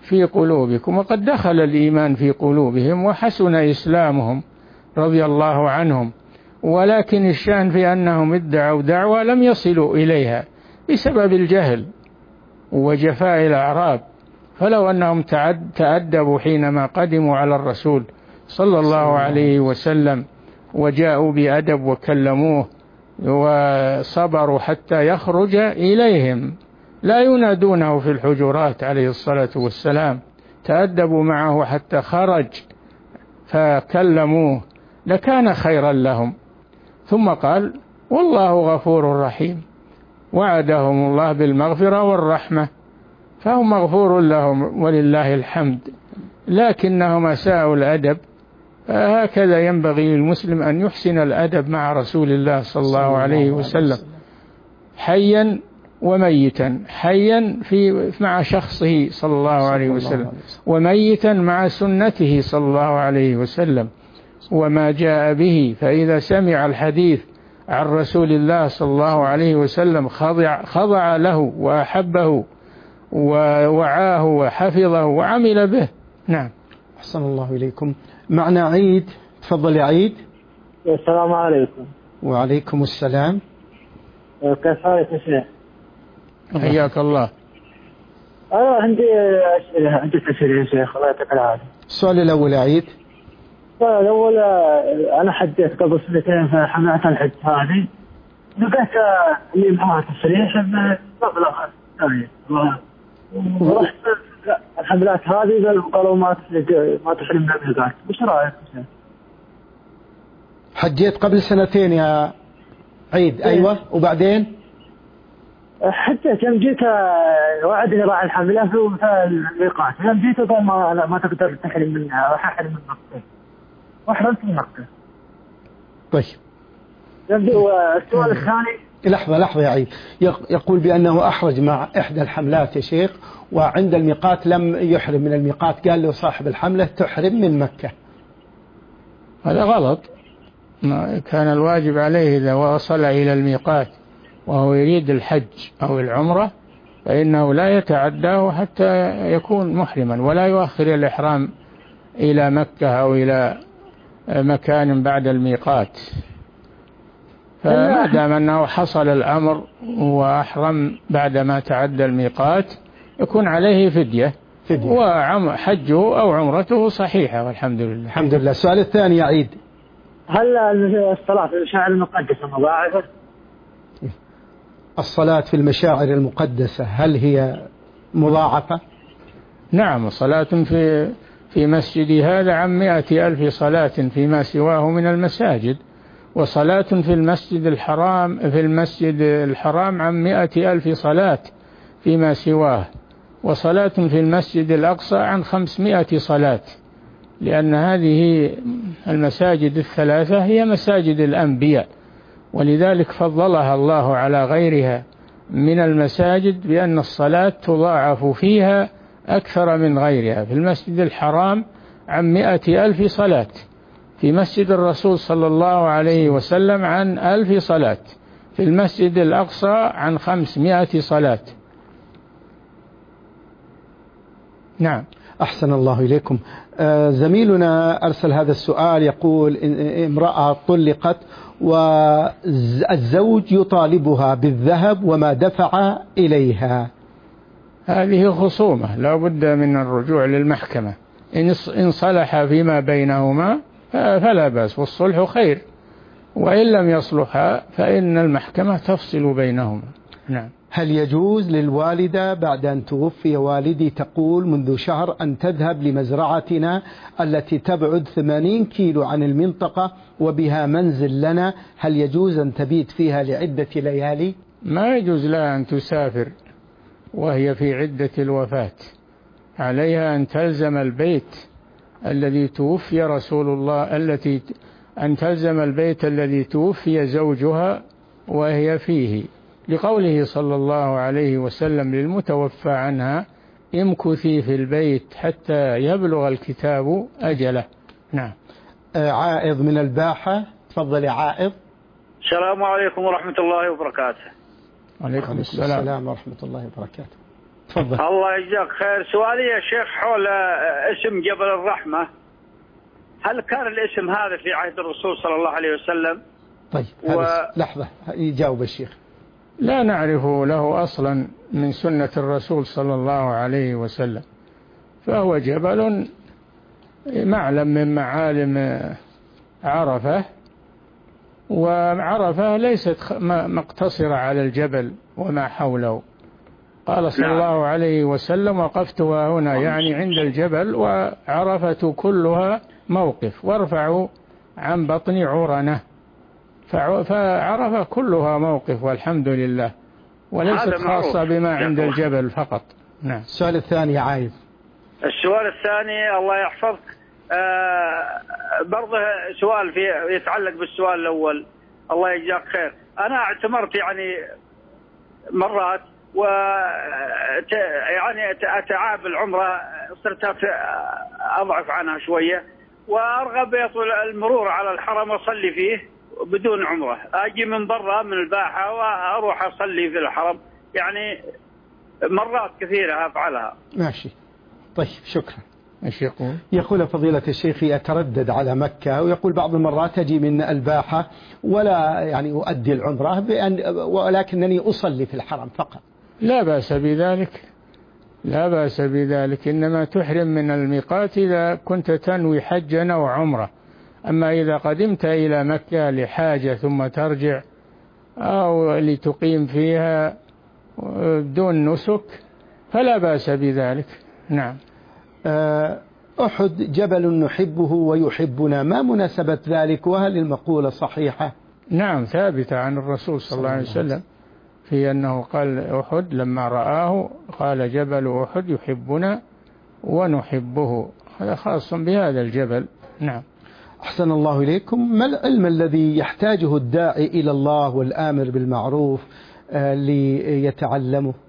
في قلوبكم، وقد دخل الإيمان في قلوبهم وحسن إسلامهم رضي الله عنهم، ولكن الشأن في أنهم ادعوا دعوة لم يصلوا إليها بسبب الجهل وجفاء الأعراب. فلو أنهم تأدبوا حينما قدموا على الرسول صلى الله عليه وسلم وجاءوا بأدب وكلموه وصبروا حتى يخرج إليهم، لا ينادونه في الحجرات عليه الصلاة والسلام، تأدبوا معه حتى خرج فكلموه لكان خيرا لهم. ثم قال والله غفور رحيم، وعدهم الله بالمغفرة والرحمة، فهم مغفور لهم ولله الحمد، لكنهم أساءوا الأدب. هكذا ينبغي للمسلم أن يحسن الأدب مع رسول الله صلى الله عليه وسلم حيا وميتا، حيا في مع شخصه صلى الله عليه وسلم، وميتا مع سنته صلى الله عليه وسلم وما جاء به. فإذا سمع الحديث عن رسول الله صلى الله عليه وسلم خضع, خضع له وأحبه ووعاه وحفظه وعمل به. نعم. أحسن الله إليكم. معنا عيد، تفضل يا عيد. السلام عليكم. وعليكم السلام. كيف حالك يا شيخ؟ حياك الله. أنا عندي أسئلة، عندي أسئلة يا شيخ، الله يعطيك العافية. السؤال الأول يا عيد. السؤال الأول، أنا حجيت قبل سنتين في حملة الحج هذه، لقيت اللي معها تصريح بمبلغ ثاني، ورحت الحملات هذه قالوا ما ما تحرم من الميقات. وش رأيك؟ حجيت قبل سنتين يا عيد. أيوة، وبعدين حجيت يوم جيت وعدني راعي الحملة في الميقات، يوم جيت قال ما ما تقدر تحرم منها، راح أحرم من مكة، وأحرمت من مكة. طيب. السؤال الثاني. لحظة لحظة يا عيد، يقول بأنه أحرج مع إحدى الحملات يا شيخ، وعند الميقات لم يحرم من الميقات، قال له صاحب الحملة تحرم من مكة. هذا غلط. كان الواجب عليه إذا وصل إلى الميقات وهو يريد الحج أو العمرة فإنه لا يتعداه حتى يكون محرما، ولا يؤخر الإحرام إلى مكة أو إلى مكان بعد الميقات. فما دام أنه حصل الأمر وأحرم بعدما تعدى الميقات يكون عليه فدية, فدية. وحجه أو عمرته صحيحة والحمد لله. الحمد لله. السؤال الثاني يا عيد. هل الصلاة في المشاعر المقدسة مضاعفة؟ الصلاة في المشاعر المقدسة هل هي مضاعفة؟ نعم، صلاة في في مسجدي هذا عن مائة ألف صلاة فيما سواه من المساجد، وصلاة في المسجد الحرام في المسجد الحرام عن مائة ألف صلاة فيما سواه، وصلاة في المسجد الأقصى عن خمسمائة صلاة، لأن هذه المساجد الثلاثة هي مساجد الأنبياء، ولذلك فضلها الله على غيرها من المساجد بأن الصلاة تضاعف فيها أكثر من غيرها. في المسجد الحرام عن مائة ألف صلاة، في مسجد الرسول صلى الله عليه وسلم عن ألف صلاة، في المسجد الأقصى عن خمسمائة صلاة. نعم. أحسن الله إليكم. آه زميلنا أرسل هذا السؤال، يقول امرأة طلقت والزوج يطالبها بالذهب وما دفع إليها. هذه خصومة لا بد من الرجوع للمحكمة، إن صلح فيما بينهما فلا بأس، والصلح خير، وإن لم يصلح فإن المحكمة تفصل بينهما. نعم. هل يجوز للوالدة بعد أن توفي والدي تقول منذ شهر أن تذهب لمزرعتنا التي تبعد ثمانين كيلو عن المنطقة وبها منزل لنا، هل يجوز أن تبيت فيها لعدة ليالي؟ ما يجوز لها أن تسافر وهي في عدة الوفاة، عليها أن تلزم البيت الذي توفي رسول الله التي أن تلزم البيت الذي توفي زوجها وهي فيه، لقوله صلى الله عليه وسلم للمتوفى عنها امكثي في البيت حتى يبلغ الكتاب أجله. نعم. عائض من الباحة، تفضل يا عائض. السلام عليكم ورحمة الله وبركاته. وعليكم السلام. السلام ورحمة الله وبركاته. تفضل. الله يجزاك خير. سؤالي يا شيخ حول اسم جبل الرحمة، هل كان الاسم هذا في عهد الرسول صلى الله عليه وسلم؟ طيب و... لحظة يجاوب الشيخ. لا نعرف له أصلا من سنة الرسول صلى الله عليه وسلم، فهو جبل معلم من معالم عرفة، وعرفة ليست مقتصرة على الجبل وما حوله. قال صلى الله عليه وسلم: وقفت هنا، يعني عند الجبل، وعرفة كلها موقف، وارفعوا عن بطن عرنة، فعرفة كلها موقف والحمد لله، وليست خاصة بما عند الجبل فقط. نعم. السؤال الثاني عايز. السؤال الثاني الله يحفظك، آه برضه سؤال في يتعلق بالسؤال الأول، الله يجزاك خير. أنا اعتمرت يعني مرات، و يعني أتعاب العمرة، صرت أضعف عنها شوية، وأرغب يطول المرور على الحرم أصلي فيه بدون عمرة، أجي من برا من الباحة وأروح أصلي في الحرم، يعني مرات كثيرة أفعلها. ماشي. طيب شكرا. ايش يقول؟ يقول فضيلة الشيخ: أتردد على مكة، ويقول بعض المرات أجي من الباحة ولا يعني أؤدي العمرة بأن ولكنني أصلي في الحرم فقط. لا بأس بذلك، لا بأس بذلك، إنما تحرم من الميقات إذا كنت تنوي حجا أو عمرة. أما إذا قدمت إلى مكة لحاجة ثم ترجع أو لتقيم فيها دون نسك فلا بأس بذلك. نعم. أحد جبل نحبه ويحبنا، ما مناسبة ذلك، وهل المقولة صحيحة؟ نعم ثابتة عن الرسول صلى الله عليه وسلم في أنه قال أحد لما رآه قال: جبل أحد يحبنا ونحبه. هذا خاص بهذا الجبل. نعم. أحسن الله إليكم. ما العلم الذي يحتاجه الداعي إلى الله والآمر بالمعروف ليتعلمه؟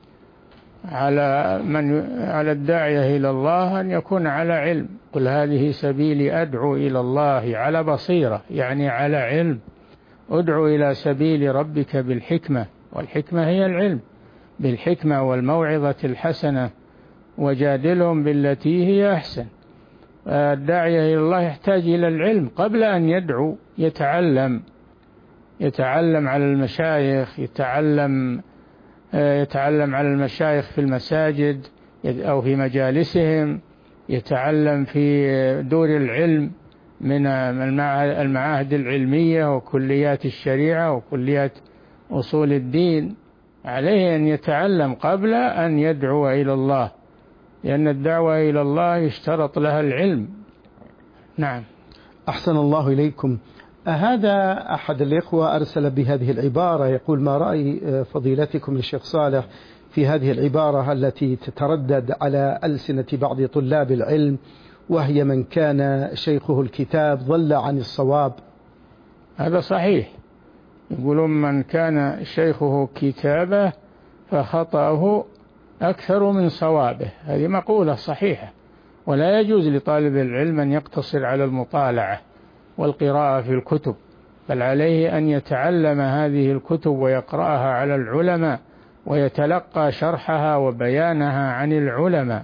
على من على الداعية إلى الله أن يكون على علم. قل هذه سبيلي أدعو إلى الله على بصيرة، يعني على علم. ادعو إلى سبيل ربك بالحكمة، والحكمة هي العلم، بالحكمة والموعظة الحسنة، وجادلهم بالتي هي أحسن. الداعية إلى الله يحتاج إلى العلم قبل أن يدعو، يتعلم يتعلم على المشايخ، يتعلم يتعلم على المشايخ في المساجد أو في مجالسهم، يتعلم في دور العلم من المعاهد العلمية وكليات الشريعة وكليات أصول الدين. عليه أن يتعلم قبل أن يدعو إلى الله، لأن الدعوة إلى الله يشترط لها العلم. نعم. أحسن الله إليكم. هذا أحد الإخوة أرسل بهذه العبارة، يقول: ما رأي فضيلتكم للشيخ صالح في هذه العبارة التي تتردد على ألسنة بعض طلاب العلم، وهي: من كان شيخه الكتاب ضل عن الصواب؟ هذا صحيح، يقولون من كان شيخه كتابه فخطأه أكثر من صوابه. هذه مقولة صحيحة، ولا يجوز لطالب العلم أن يقتصر على المطالعة والقراءة في الكتب، بل عليه أن يتعلم هذه الكتب ويقرأها على العلماء ويتلقى شرحها وبيانها عن العلماء،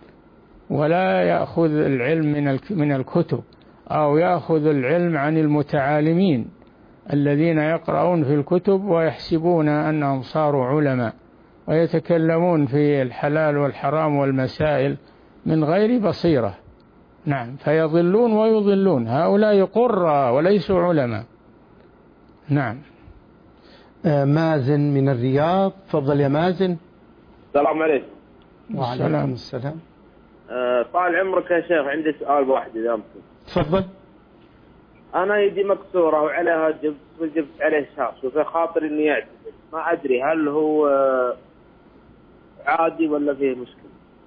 ولا يأخذ العلم من الكتب أو يأخذ العلم عن المتعالمين الذين يقرؤون في الكتب ويحسبون أنهم صاروا علماء ويتكلمون في الحلال والحرام والمسائل من غير بصيرة. نعم، فيضلون ويضلون. هؤلاء قرى وليسوا علماء. نعم. مازن من الرياض، تفضل يا مازن. السلام عليكم. وعليكم السلام. أه طال عمرك يا شيخ، عندي سؤال واحد إذا ممكن. تفضل. أنا يدي مكسورة وعليها جبس وجبت عليه شاش، وفي خاطر إني يعتذر، ما أدري هل هو عادي ولا فيه مشكلة.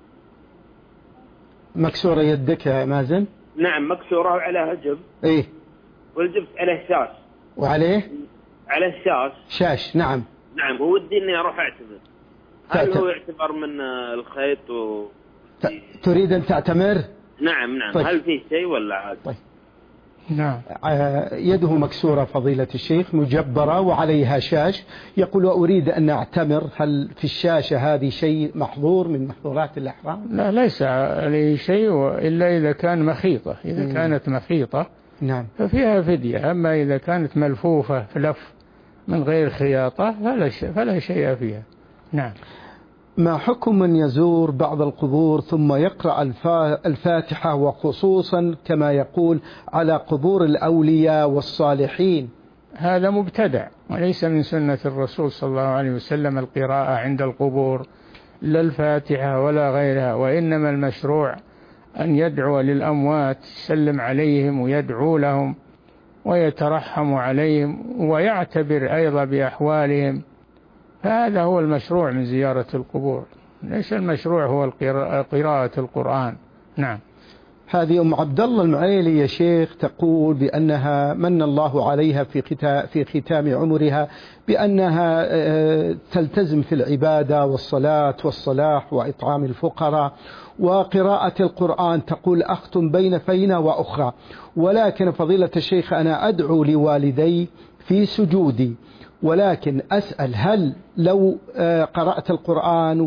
مكسورة يدك يا مازن؟ نعم مكسورة وعليها جبس. إيه. والجبس عليه شاش. وعليه؟ عليه شاش. شاش. نعم. نعم، ودي إني أروح أعتذر. هل هو يعتبر من الخيط و... ت... تريد أن تعتمر؟ نعم نعم. طيب. هل فيه شيء ولا عادي؟ طيب. نعم. يده مكسورة فضيلة الشيخ، مجبرة وعليها شاش، يقول وأريد أن أعتمر، هل في الشاشة هذه شيء محظور من محظورات الإحرام؟ لا، ليس عليه شيء إلا إذا كان مخيطة. إذا م. كانت مخيطة نعم ففيها فدية. أما إذا كانت ملفوفة في لف من غير خياطة فلا شيء, فلا شيء فيها. نعم. ما حكم من يزور بعض القبور ثم يقرأ الفاتحة، وخصوصا كما يقول على قبور الأولياء والصالحين؟ هذا مبتدع وليس من سنة الرسول صلى الله عليه وسلم القراءة عند القبور، لا الفاتحة ولا غيرها، وإنما المشروع أن يدعو للأموات، يسلم عليهم ويدعو لهم ويترحم عليهم ويعتبر أيضا بأحوالهم، فهذا هو المشروع من زيارة القبور، ليس المشروع هو قراءة القرآن. نعم. هذه أم عبد الله المعيلي يا شيخ تقول بأنها من الله عليها في ختام في ختام عمرها بأنها تلتزم في العبادة والصلاة والصلاح وإطعام الفقراء وقراءة القرآن، تقول أختم بين فينة وأخرى، ولكن فضيلة الشيخ أنا أدعو لوالدي في سجودي، ولكن أسأل هل لو قرأت القرآن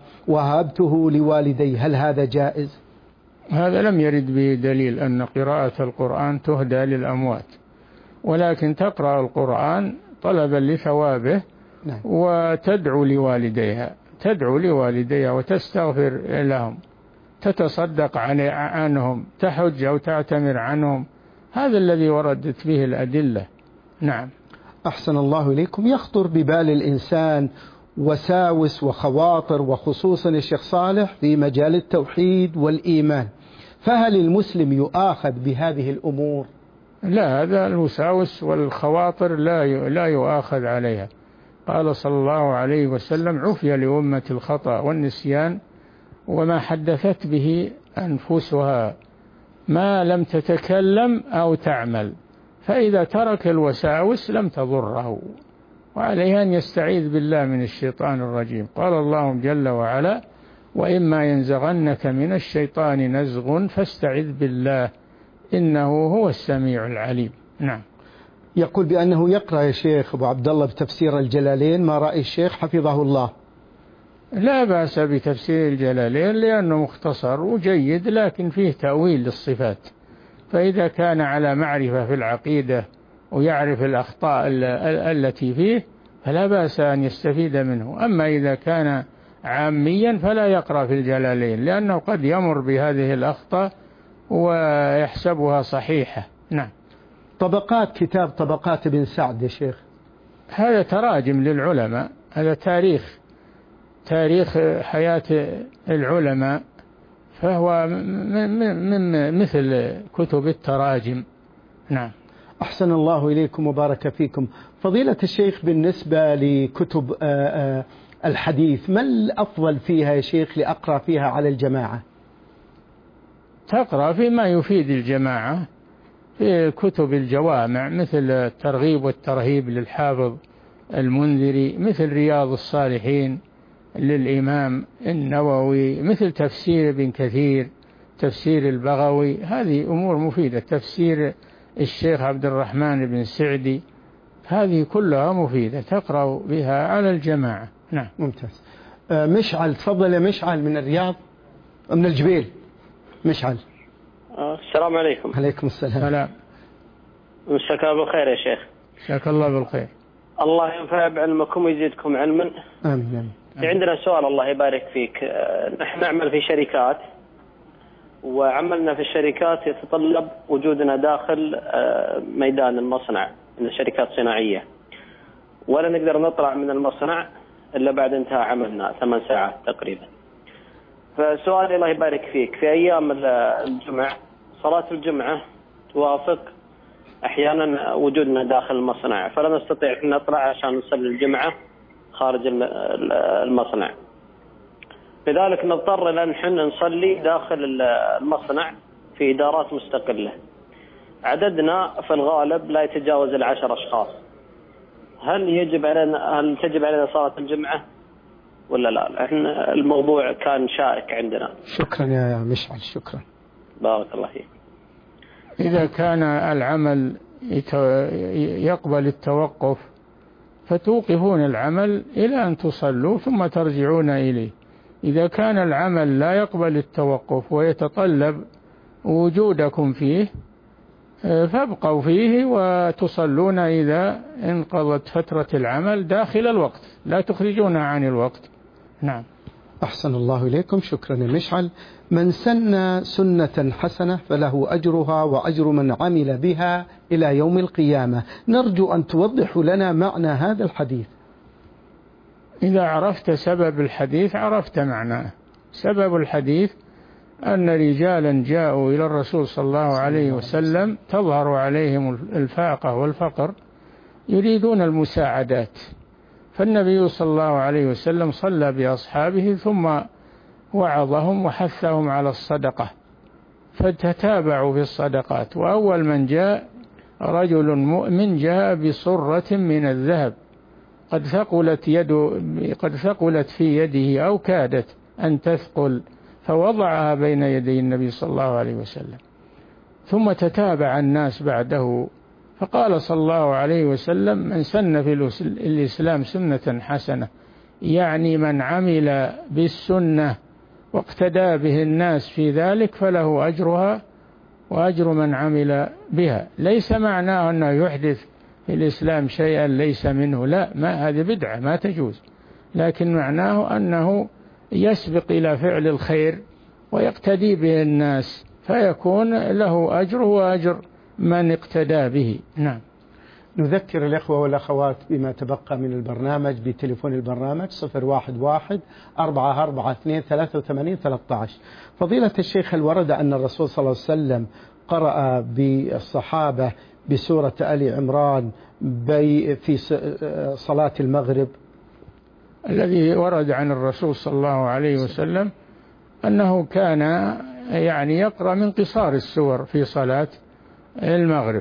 ووهبته لوالدي هل هذا جائز؟ هذا لم يرد به دليل أن قراءة القرآن تهدى للأموات، ولكن تقرأ القرآن طلبا لثوابه نعم. وتدعو لوالديها تدعو لوالديها وتستغفر لهم، تتصدق عنهم، تحج أو تعتمر عنهم، هذا الذي وردت به الأدلة. نعم. أحسن الله إليكم. يخطر ببال الإنسان وساوس وخواطر، وخصوصا الشيخ صالح في مجال التوحيد والإيمان، فهل المسلم يؤاخذ بهذه الأمور؟ لا، هذا الوساوس والخواطر لا لا يؤاخذ عليها. قال صلى الله عليه وسلم عفي لأمة الخطأ والنسيان وما حدثت به أنفسها ما لم تتكلم أو تعمل، فإذا ترك الوساوس لم تضره، وعليه أن يستعيذ بالله من الشيطان الرجيم. قال الله جل وعلا وإما ينزغنك من الشيطان نزغ فاستعذ بالله إنه هو السميع العليم. نعم. يقول بأنه يقرأ يا شيخ أبو عبد الله بتفسير الجلالين، ما رأي الشيخ حفظه الله؟ لا بأس بتفسير الجلالين لأنه مختصر وجيد، لكن فيه تأويل للصفات، فإذا كان على معرفة في العقيدة ويعرف الأخطاء التي فيه فلا بأس أن يستفيد منه. أما إذا كان عاميا فلا يقرأ في الجلالين، لأنه قد يمر بهذه الأخطاء ويحسبها صحيحة. نعم. طبقات كتاب طبقات ابن سعد يا شيخ، هذا تراجم للعلماء، هذا تاريخ تاريخ حياة العلماء، فهو من مثل كتب التراجم. نعم. أحسن الله إليكم وبارك فيكم. فضيلة الشيخ بالنسبة لكتب الحديث ما الأفضل فيها يا شيخ لأقرأ فيها على الجماعة؟ تقرأ فيما يفيد الجماعة في كتب الجوامع مثل الترغيب والترهيب للحافظ المنذري، مثل رياض الصالحين للإمام النووي، مثل تفسير ابن كثير، تفسير البغوي، هذه أمور مفيدة، تفسير الشيخ عبد الرحمن بن سعدي، هذه كلها مفيدة تقرأ بها على الجماعة. نعم. ممتاز. مشعل، تفضل يا مشعل من الرياض من الجبيل. مشعل. السلام عليكم. عليكم السلام. سلام. مساك الله بالخير يا شيخ. مساك الله بالخير. الله ينفع بعلمكم ويزيدكم علما. آمين آمين. في عندنا سؤال الله يبارك فيك، نحن نعمل في شركات، وعملنا في الشركات يتطلب وجودنا داخل ميدان المصنع من الشركات الصناعية، ولا نقدر نطلع من المصنع إلا بعد انتهاء عملنا ثمان ساعات تقريبا. فسؤالي الله يبارك فيك، في أيام الجمعة صلاة الجمعة توافق أحيانا وجودنا داخل المصنع، فلا نستطيع أن نطلع عشان نصلي الجمعة خارج المصنع، لذلك نضطر إلى أن نحن نصلي داخل المصنع في إدارات مستقلة، عددنا في الغالب لا يتجاوز العشر أشخاص. هل يجب علينا هل تجب علينا صلاة الجمعة ولا لا؟ احنا الموضوع كان شائك عندنا. شكرا يا مشعل، شكرا. بارك الله فيك. إذا كان العمل يقبل التوقف فتوقفون العمل إلى أن تصلوا ثم ترجعون إليه. إذا كان العمل لا يقبل التوقف ويتطلب وجودكم فيه فابقوا فيه وتصلون إذا انقضت فترة العمل داخل الوقت، لا تخرجونها عن الوقت. نعم. أحسن الله إليكم، شكرا يا مشعل. من سن سنة حسنة فله أجرها وأجر من عمل بها إلى يوم القيامة. نرجو أن توضح لنا معنى هذا الحديث. إذا عرفت سبب الحديث عرفت معناه. سبب الحديث أن رجالا جاءوا إلى الرسول صلى الله عليه وسلم تظهر عليهم الفاقة والفقر يريدون المساعدات، فالنبي صلى الله عليه وسلم صلى بأصحابه ثم وعظهم وحثهم على الصدقة فتتابعوا في الصدقات. وأول من جاء رجل مؤمن جاء بصرة من الذهب قد ثقلت يده قد ثقلت في يده أو كادت أن تثقل، فوضعها بين يدي النبي صلى الله عليه وسلم. ثم تتابع الناس بعده، فقال صلى الله عليه وسلم: من سن في الإسلام سنة حسنة، يعني من عمل بالسنة واقتدى به الناس في ذلك فله أجرها وأجر من عمل بها. ليس معناه أنه يحدث في الإسلام شيئا ليس منه، لا، ما هذه بدعة ما تجوز، لكن معناه أنه يسبق إلى فعل الخير ويقتدي به الناس فيكون له أجر وأجر من اقتدى به. نعم. نذكر الإخوة والأخوات بما تبقى من البرنامج بتليفون البرنامج صفر واحد واحد أربعة أربعة اثنين ثلاثة وثمانين ثلاثة عشر. فضيلة الشيخ، هل ورد أن الرسول صلى الله عليه وسلم قرأ بالصحابة بسورة آل عمران في صلاة المغرب؟ الذي ورد عن الرسول صلى الله عليه وسلم أنه كان يعني يقرأ من قصار السور في صلاة المغرب،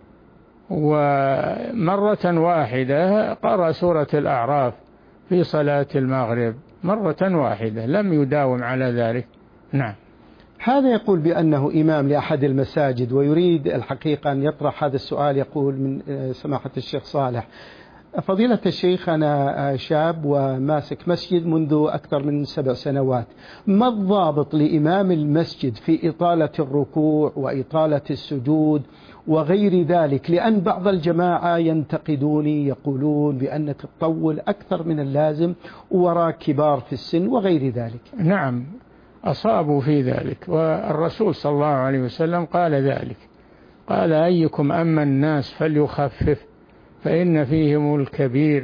ومرة واحدة قرأ سورة الأعراف في صلاة المغرب مرة واحدة، لم يداوم على ذلك. نعم. هذا يقول بأنه إمام لأحد المساجد ويريد الحقيقة أن يطرح هذا السؤال. يقول من سماحة الشيخ صالح: فضيلة الشيخ، أنا شاب وماسك مسجد منذ أكثر من سبع سنوات، ما الضابط لإمام المسجد في إطالة الركوع وإطالة السجود وغير ذلك؟ لأن بعض الجماعة ينتقدوني يقولون بأنك تطول أكثر من اللازم وراء كبار في السن وغير ذلك. نعم، أصابوا في ذلك، والرسول صلى الله عليه وسلم قال ذلك، قال: أيكم أما الناس فليخفف فإن فيهم الكبير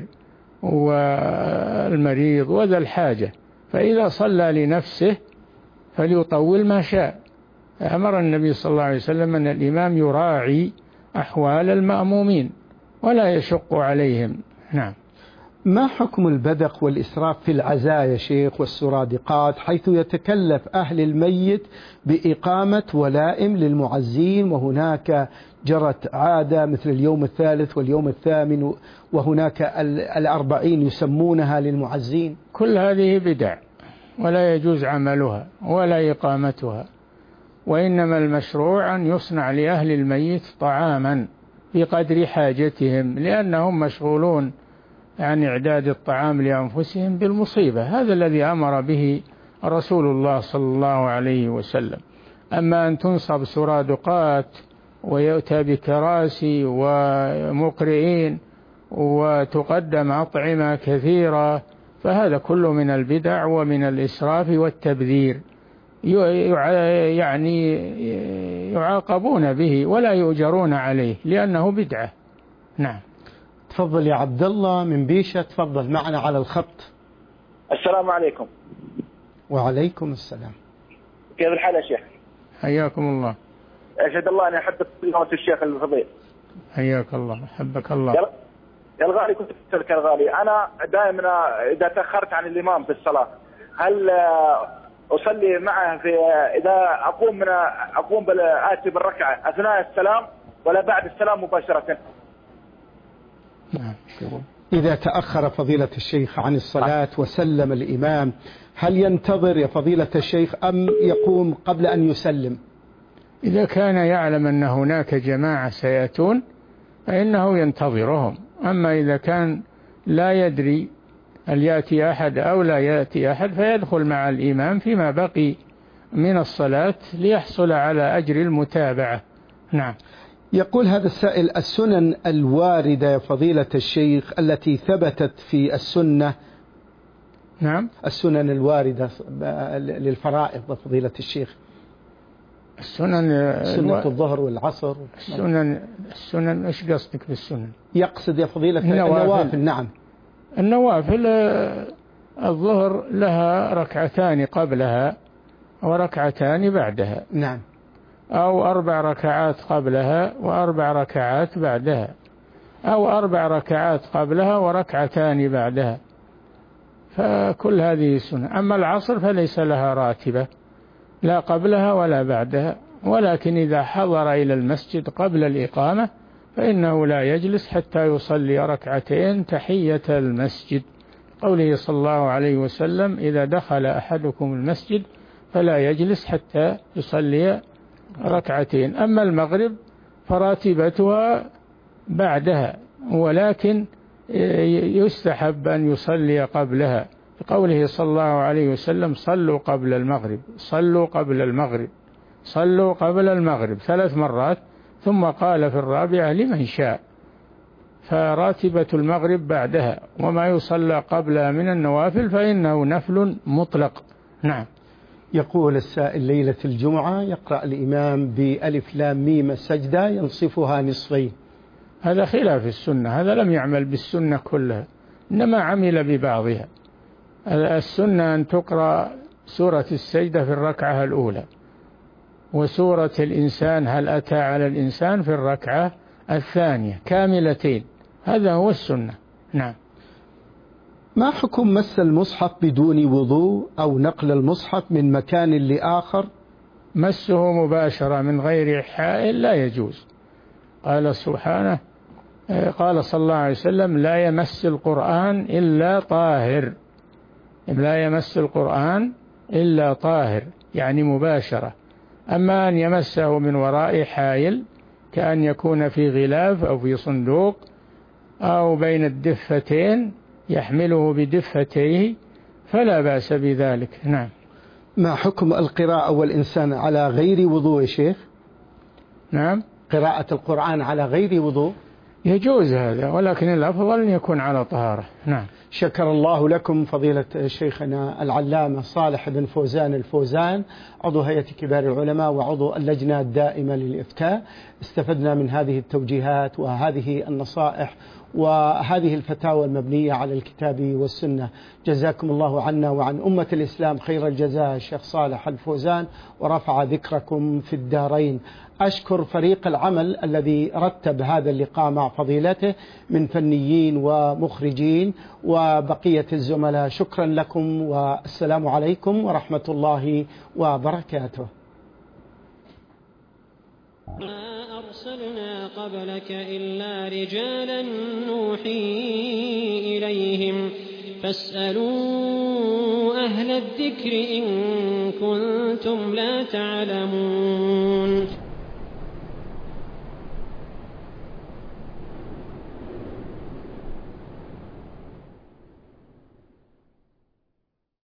والمريض وذا الحاجة، فإذا صلى لنفسه فليطول ما شاء. أمر النبي صلى الله عليه وسلم أن الإمام يراعي أحوال المأمومين ولا يشق عليهم. نعم. ما حكم البذخ والإسراف في العزايا شيخ والسرادقات، حيث يتكلف أهل الميت بإقامة ولائم للمعزين، وهناك جرت عادة مثل اليوم الثالث واليوم الثامن، وهناك الأربعين يسمونها للمعزين؟ كل هذه بدع ولا يجوز عملها ولا إقامتها، وإنما المشروع أن يصنع لأهل الميت طعاما بقدر حاجتهم، لأنهم مشغولون عن إعداد الطعام لأنفسهم بالمصيبة. هذا الذي أمر به رسول الله صلى الله عليه وسلم. أما أن تنصب سرادقات ويؤتى بكراسي ومقرئين وتقدم أطعمة كثيرة فهذا كله من البدع ومن الإسراف والتبذير، يعني يعاقبون به ولا يؤجرون عليه لأنه بدعة. نعم. تفضل يا عبد الله من بيشة، تفضل معنا على الخط. السلام عليكم. وعليكم السلام. كيف الحال يا شيخ؟ حياكم الله. أشهد الله أن أحبك فضيلة الشيخ الفضيل. حياك الله، حبك الله. يا الغالي، كنت أسألك يا الغالي، أنا دائما إذا تأخرت عن الإمام في الصلاة هل أصلي معه في إذا أقوم من أقوم بالآتي بالركعة أثناء السلام ولا بعد السلام مباشرة؟ إذا تأخر فضيلة الشيخ عن الصلاة وسلم الإمام هل ينتظر يا فضيلة الشيخ أم يقوم قبل أن يسلم؟ إذا كان يعلم أن هناك جماعة سيأتون فإنه ينتظرهم. أما إذا كان لا يدري هل يأتي أحد أو لا يأتي أحد فيدخل مع الإمام فيما بقي من الصلاة ليحصل على أجر المتابعة. نعم. يقول هذا السائل: السنن الواردة يا فضيلة الشيخ التي ثبتت في السنة. نعم. السنن الواردة للفرائض فضيلة الشيخ. السنن سنة الو... الظهر والعصر. السنن السنن إيش قصدك بالسنن؟ يقصد يا فضيلة النوافل. النوافل. نعم. النوافل الظهر لها ركعتان قبلها وركعتان بعدها. نعم. أو أربع ركعات قبلها وأربع ركعات بعدها، أو أربع ركعات قبلها وركعتان بعدها، فكل هذه سنة. أما العصر فليس لها راتبة لا قبلها ولا بعدها، ولكن إذا حضر إلى المسجد قبل الإقامة فإنه لا يجلس حتى يصلي ركعتين تحية المسجد، قوله صلى الله عليه وسلم: إذا دخل أحدكم المسجد فلا يجلس حتى يصلي ركعتين. أما المغرب فراتبتها بعدها، ولكن يستحب أن يصلي قبلها، قوله صلى الله عليه وسلم: صلوا قبل المغرب، صلوا قبل المغرب، صلوا قبل المغرب ثلاث مرات، ثم قال في الرابعة: لمن شاء. فراتبة المغرب بعدها، وما يصلى قبلها من النوافل فإنه نفل مطلق. نعم. يقول السائل: ليلة الجمعة يقرأ الإمام بألف لام ميم السجدة ينصفها نصفين. هذا خلاف السنة، هذا لم يعمل بالسنة كلها، إنما عمل ببعضها. السنة أن تقرأ سورة السجدة في الركعة الأولى، وسورة الإنسان هل أتى على الإنسان في الركعة الثانية كاملتين، هذا هو السنة. نعم. ما حكم مس المصحف بدون وضوء أو نقل المصحف من مكان لآخر؟ مسه مباشرة من غير حائل لا يجوز. قال سبحانه، قال صلى الله عليه وسلم: لا يمس القرآن إلا طاهر، لا يمس القرآن إلا طاهر، يعني مباشرة. أما أن يمسه من وراء حائل كأن يكون في غلاف أو في صندوق أو بين الدفتين يحمله بدفتيه فلا بأس بذلك. نعم. ما حكم القراءة والإنسان على غير وضوء يا شيخ؟ نعم. قراءة القرآن على غير وضوء يجوز هذا، ولكن الأفضل أن يكون على طهارة. نعم. شكر الله لكم فضيلة شيخنا العلامة صالح بن فوزان الفوزان، عضو هيئة كبار العلماء وعضو اللجنة الدائمة للإفتاء. استفدنا من هذه التوجيهات وهذه النصائح وهذه الفتاوى المبنية على الكتاب والسنة. جزاكم الله عنا وعن أمة الإسلام خير الجزاء الشيخ صالح الفوزان، ورفع ذكركم في الدارين. أشكر فريق العمل الذي رتب هذا اللقاء مع فضيلته من فنيين ومخرجين وبقية الزملاء. شكرا لكم والسلام عليكم ورحمة الله وبركاته. ما أرسلنا قبلك إلا رجالا نوحي إليهم فاسألوا أهل الذكر إن كنتم لا تعلمون.